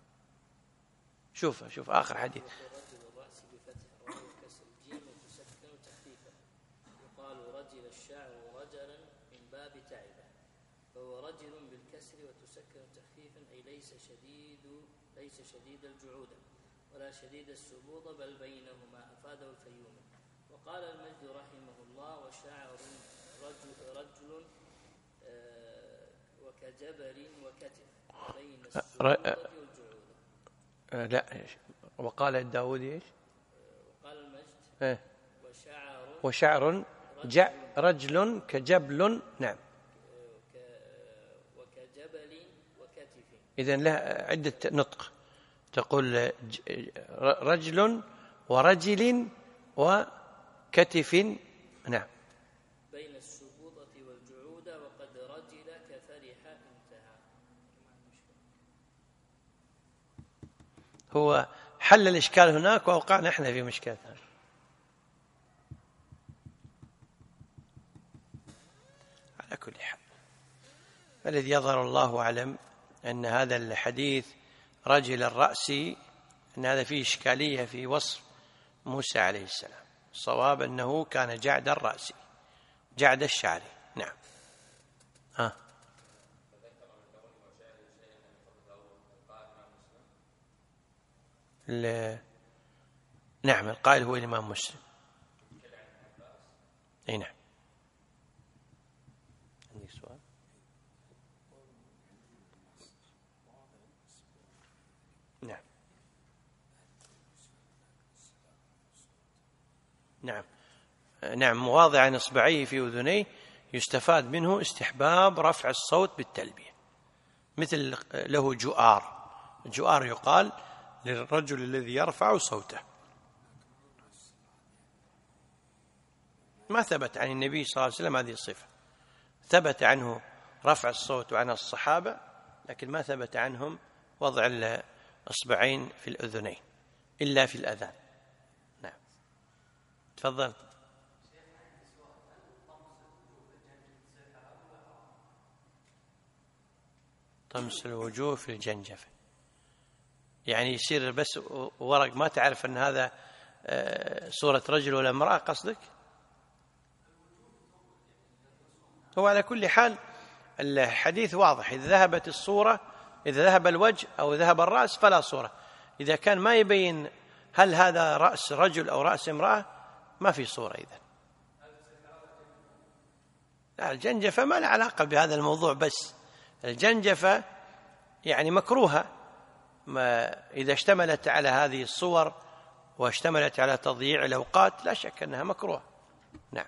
Speaker 1: شوف شوف آخر حديث.
Speaker 2: رجل الرأس بفتح الراء وكسر الجيم وتسكن تخفيفا، يقال رجل الشعر رجلا من باب تعبه، فهو رجل بالكسر وتسكن تخفيفا، أي ليس شديد ليس شديد الجعودة ولا شديد السبوط بل بينهما، أفاده الفيومي. وقال المجد رحمه الله: وشعر رجل, رجل آه وكجبل وكتف بين السبوط والجعودة.
Speaker 1: لا، وقال الداودي ايش؟
Speaker 2: وقال المجد
Speaker 1: إيه؟
Speaker 2: وشعر
Speaker 1: وشعر جع رجل كجبل، نعم،
Speaker 2: وكجبل وكتف.
Speaker 1: إذن له عدة نطق، تقول رجل ورجل وكتف، نعم،
Speaker 2: بين السبوطة والجعودة، وقد رجل كفرح انتهى.
Speaker 1: هو حل الإشكال هناك وأوقعنا إحنا في مشكلة ثانية. على كل حال، الذي يظهر الله أعلم أن هذا الحديث رجل الرأس أن هذا فيه إشكالية في وصف موسى عليه السلام. الصواب أنه كان جعد الرأس، جعد الشعر. نعم. ها نعم، القائل هو الإمام مسلم. أي نعم. عندك سؤال؟ نعم نعم نعم مواضع إصبعيه في أذنيه يستفاد منه استحباب رفع الصوت بالتلبية، مثل له جؤار. الجؤار يقال للرجل الذي يرفع صوته. ما ثبت عن النبي صلى الله عليه وسلم هذه الصفة. ثبت عنه رفع الصوت وعن الصحابة، لكن ما ثبت عنهم وضع الأصبعين في الأذنين إلا في الأذان. نعم، تفضل. طمس الوجوه في الجنجفة، يعني يصير بس ورق ما تعرف أن هذا صورة رجل ولا امرأة قصدك؟ هو على كل حال الحديث واضح، إذا ذهبت الصورة، إذا ذهب الوجه أو ذهب الرأس فلا صورة. إذا كان ما يبين هل هذا رأس رجل أو رأس امرأة ما في صورة. إذن الجنجفة ما لها علاقة بهذا الموضوع، بس الجنجفة يعني مكروهة ما إذا اشتملت على هذه الصور واشتملت على تضييع الأوقات لا شك أنها مكروهة. نعم.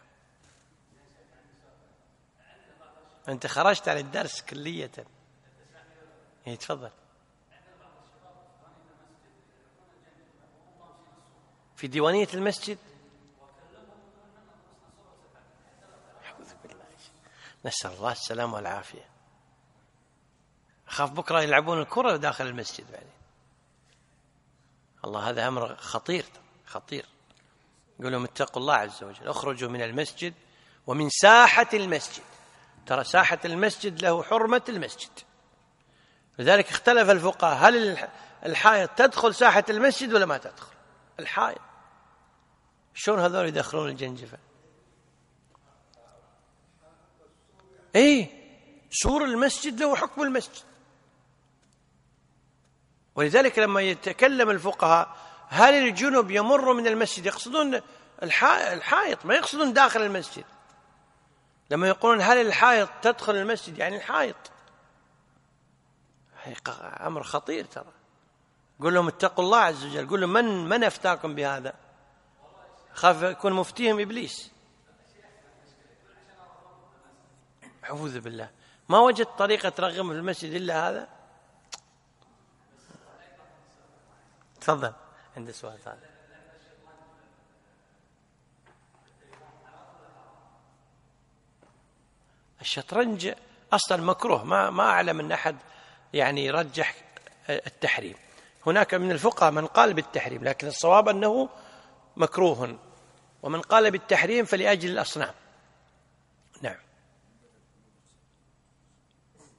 Speaker 1: أنت خرجت عن الدرس كلية. إيه تفضل. في ديوانية المسجد. أعوذ بالله، نسأل الله السلامة والعافية. أخاف بكرة يلعبون الكرة داخل المسجد بعدين. الله، هذا أمر خطير خطير. يقول لهم اتقوا الله عز وجل، اخرجوا من المسجد ومن ساحة المسجد. ترى ساحة المسجد له حرمة المسجد، لذلك اختلف الفقهاء هل الحائط تدخل ساحة المسجد ولا ما تدخل الحائط. شلون هذول يدخلون الجنجفة؟ ايه، سور المسجد له حكم المسجد. ولذلك لما يتكلم الفقهاء هل الجنب يمر من المسجد يقصدون الحائط، ما يقصدون داخل المسجد. لما يقولون هل الحائط تدخل المسجد يعني الحائط. أمر خطير ترى. قل لهم اتقوا الله عز وجل. قل لهم من من أفتاكم بهذا؟ خاف يكون مفتيهم إبليس. أعوذ بالله، ما وجدت طريقة ترغم في المسجد إلا هذا. تفضل، عند سؤال ثاني. الشطرنج أصلا مكروه، ما ما أعلم أن أحد يعني يرجح التحريم. هناك من الفقهاء من قال بالتحريم، لكن الصواب أنه مكروه، ومن قال بالتحريم فلأجل الأصنام. نعم.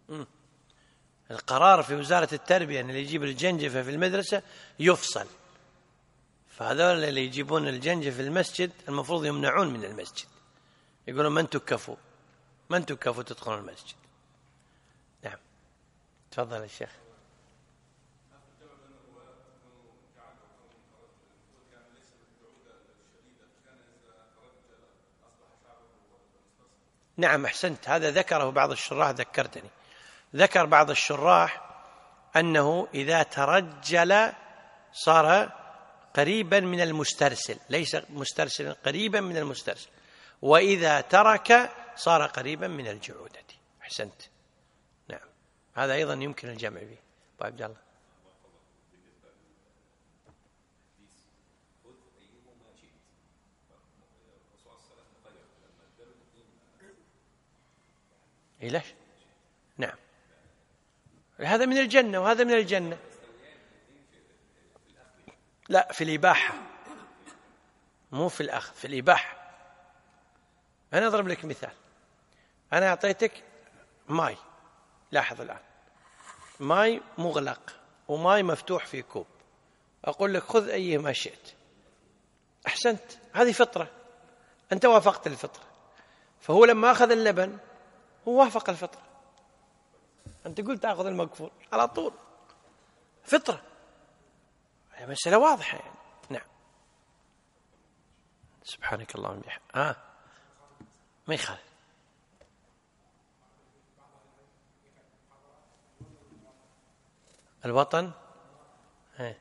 Speaker 1: القرار في وزارة التربية أن اللي يجيب الجنجفة في المدرسة يفصل، فهذول اللي يجيبون الجنجفة في المسجد المفروض يمنعون من المسجد، يقولون من تكفوا من تكفوا تدخلون المسجد. نعم تفضل يا شيخ. نعم أحسنت، هذا ذكره بعض الشراح، ذكرتني، ذكر بعض الشراح أنه إذا ترجل صار قريبا من المسترسل، ليس مسترسلا، قريبا من المسترسل، وإذا ترك صار قريبا من الجعودة. أحسنت. نعم هذا أيضا يمكن الجمع به. أبو عبد الله. إيه ليش؟ نعم هذا من الجنة وهذا من الجنة. لا في الإباحة، مو في الأخذ، في الإباحة. أنا أضرب لك مثال، أنا أعطيتك ماي، لاحظ الآن ماي مغلق وماي مفتوح في كوب، أقول لك خذ أيهما شئت. أحسنت، هذه فطرة، أنت وافقت الفطرة، فهو لما أخذ اللبن هو وافق الفطرة، أنت قلت أخذ المغفور على طول، فطرة، مسألة واضحة يعني. نعم سبحانك اللهم وبحمدك. آه ما يخالف. الوطن آه.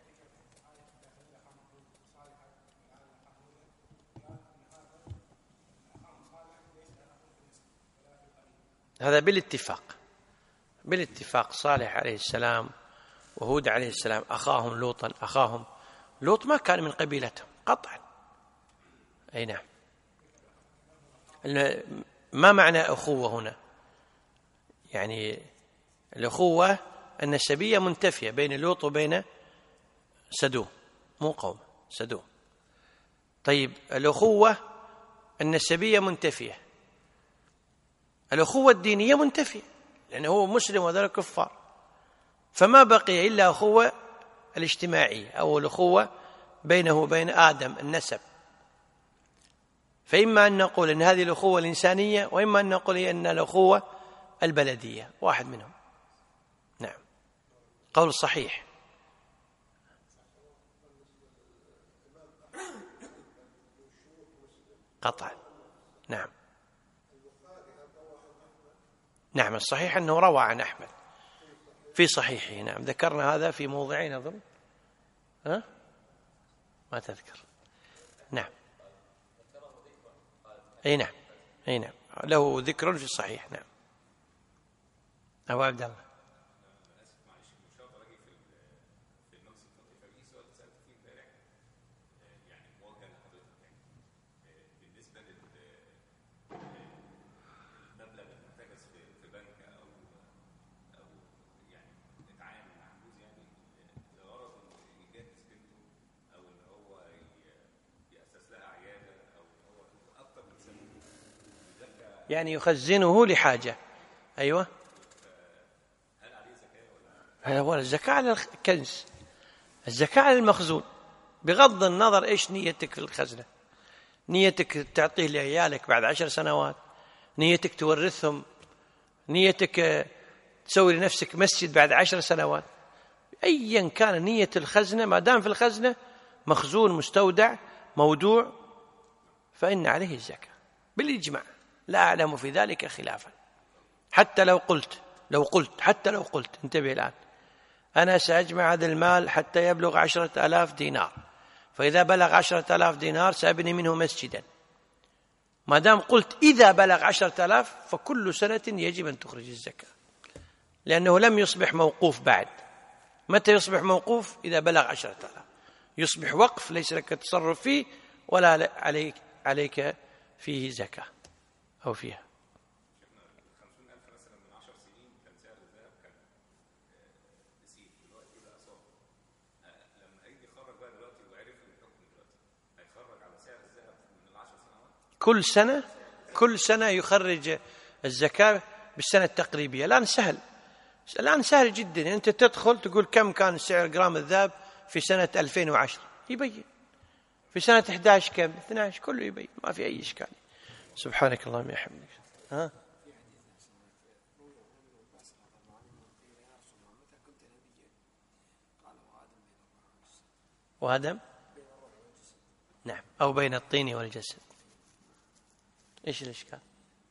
Speaker 1: هذا بالاتفاق، بالاتفاق صالح عليه السلام وهود عليه السلام أخاهم لوطا، أخاهم لوط ما كان من قبيلتهم قطعا. أي نعم. ما معنى أخوة هنا؟ يعني الأخوة النسبية منتفية بين لوط وبين سدوم، مو قوم سدوم. طيب الأخوة النسبية منتفية، الأخوة الدينية منتفية، لأنه هو مسلم وذلك كفار، فما بقي إلا أخوة الاجتماعية أو الأخوة بينه وبين آدم النسب. فإما أن نقول أن هذه الأخوة الإنسانية، وإما أن نقول أن الأخوة البلدية، واحد منهم. نعم قول صحيح. قطعا. نعم نعم الصحيح أنه روى عن أحمد في صحيحه. نعم ذكرنا هذا في موضعين أظن، ها ما تذكر. نعم أي نعم أي نعم له ذكر في الصحيح. نعم أبو عبد الله. يعني يخزنه لحاجة. أيوة. هذا هو الزكاة على الكنز، الزكاة على المخزون، بغض النظر إيش نيتك في الخزنة. نيتك تعطيه لعيالك بعد عشر سنوات، نيتك تورثهم، نيتك تسوي لنفسك مسجد بعد عشر سنوات، أيا كان نية الخزنة، ما دام في الخزنة مخزون مستودع مودوع فإن عليه الزكاة بالإجماع، لا أعلم في ذلك خلافا. حتى لو قلت لو قلت حتى لو قلت انتبه الآن، أنا سأجمع هذا المال حتى يبلغ عشرة آلاف دينار، فإذا بلغ عشرة آلاف دينار سأبني منه مسجدا، ما دام قلت إذا بلغ عشرة آلاف فكل سنة يجب أن تخرج الزكاة، لأنه لم يصبح موقوف بعد. متى يصبح موقوف؟ إذا بلغ عشرة آلاف، يصبح وقف ليس لك تصرف فيه ولا عليك, عليك فيه زكاة أو فيها. كل سنة كل سنة يخرج الزكاة بالسنة التقريبية. الآن سهل، الآن سهل جدا، أنت تدخل تقول كم كان سعر جرام الذهب في سنة ألفين وعشرة، يبين. في سنة إحدى عشر كم؟ اثني عشر، كله يبين، ما في أي إشكال. سبحانك اللهم وبحمدك. ها؟ وآدم نعم، أو بين الطين والجسد. إيش الإشكال؟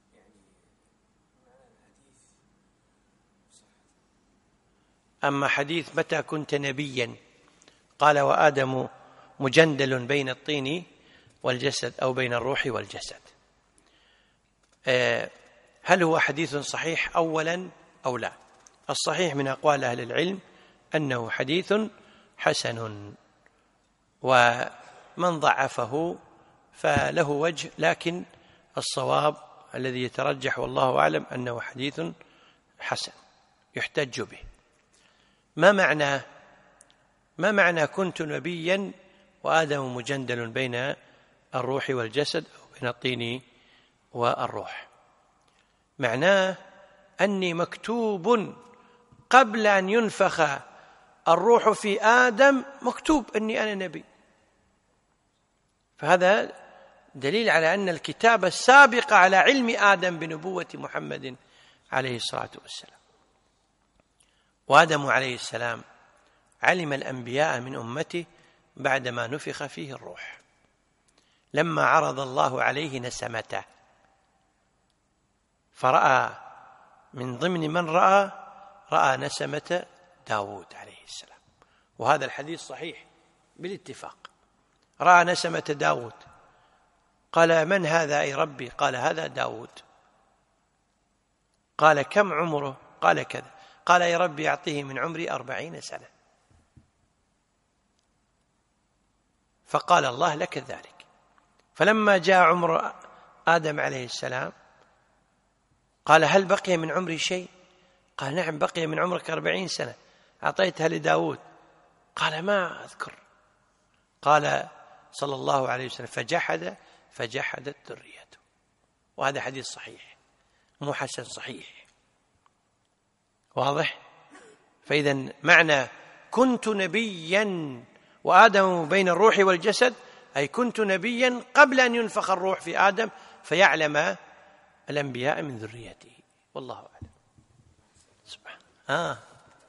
Speaker 1: أما حديث متى كنت نبيا قال وآدم مجندل بين الطين والجسد أو بين الروح والجسد، هل هو حديث صحيح أولا أو لا؟ الصحيح من أقوال أهل العلم أنه حديث حسن، ومن ضعفه فله وجه، لكن الصواب الذي يترجح والله أعلم أنه حديث حسن يحتج به. ما معنى ما معنى كنت نبيا وآدم مجندل بين الروح والجسد أو بين الطين والروح؟ معناه أني مكتوب قبل أن ينفخ الروح في آدم، مكتوب أني أنا نبي. فهذا دليل على أن الكتابة السابقة على علم آدم بنبوة محمد عليه الصلاة والسلام. وآدم عليه السلام علم الأنبياء من أمته بعدما نفخ فيه الروح، لما عرض الله عليه نسمته فرأى من ضمن من رأى رأى نسمة داود عليه السلام، وهذا الحديث صحيح بالاتفاق. رأى نسمة داود، قال من هذا أي ربي؟ قال هذا داود. قال كم عمره؟ قال كذا. قال يا ربي أعطيه من عمري أربعين سنة. فقال الله لك ذلك. فلما جاء عمر آدم عليه السلام قال هل بقي من عمري شيء؟ قال نعم بقي من عمرك أربعين سنة أعطيتها لداود. قال ما أذكر. قال صلى الله عليه وسلم فجحد فجحدت ذريته. وهذا حديث صحيح مو حسن، صحيح واضح. فإذا معنى كنت نبيا وآدم بين الروح والجسد أي كنت نبيا قبل أن ينفخ الروح في آدم فيعلم الأنبياء من ذريته، والله أعلم. سبحان آه.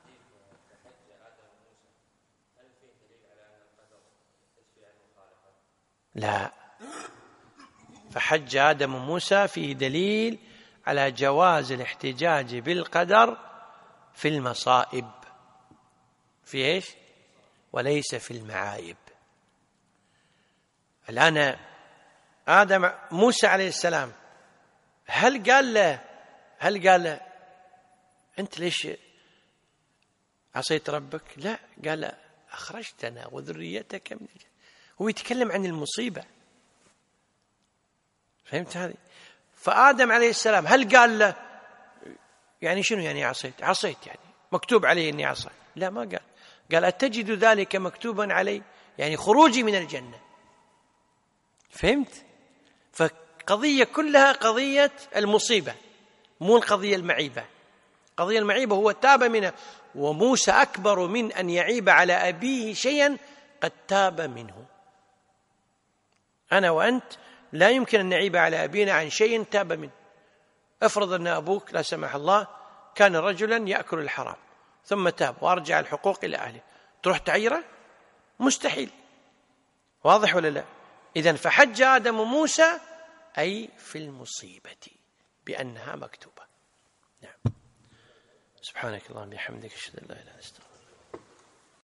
Speaker 1: لا، فحج آدم موسى فيه دليل على جواز الاحتجاج بالقدر في المصائب، في إيش؟ وليس في المعايب. الآن آدم موسى عليه السلام هل قال له هل قال له أنت ليش عصيت ربك؟ لا، قال له أخرجتنا وذريتك من الجنة. هو يتكلم عن المصيبة، فهمت هذه؟ فآدم عليه السلام هل قال له يعني شنو يعني عصيت؟ عصيت يعني مكتوب علي أني عصيت؟ لا، ما قال. قال أتجد ذلك مكتوبا علي، يعني خروجي من الجنة. فهمت؟ فقضية كلها قضية المصيبة، مو القضية المعيبة. قضية المعيبة هو تاب منه، وموسى أكبر من أن يعيب على أبيه شيئا قد تاب منه. أنا وأنت لا يمكن أن نعيب على أبينا عن شيء تاب منه. افرض أن أبوك لا سمح الله كان رجلا يأكل الحرام ثم تاب وأرجع الحقوق إلى أهله، تروح تعيره؟ مستحيل. واضح ولا لا؟ إذن فحج آدم موسى أي في المصيبة بأنها مكتوبة. نعم. سبحانك اللهم وبحمدك أشهد أن لا إله إلا أنت.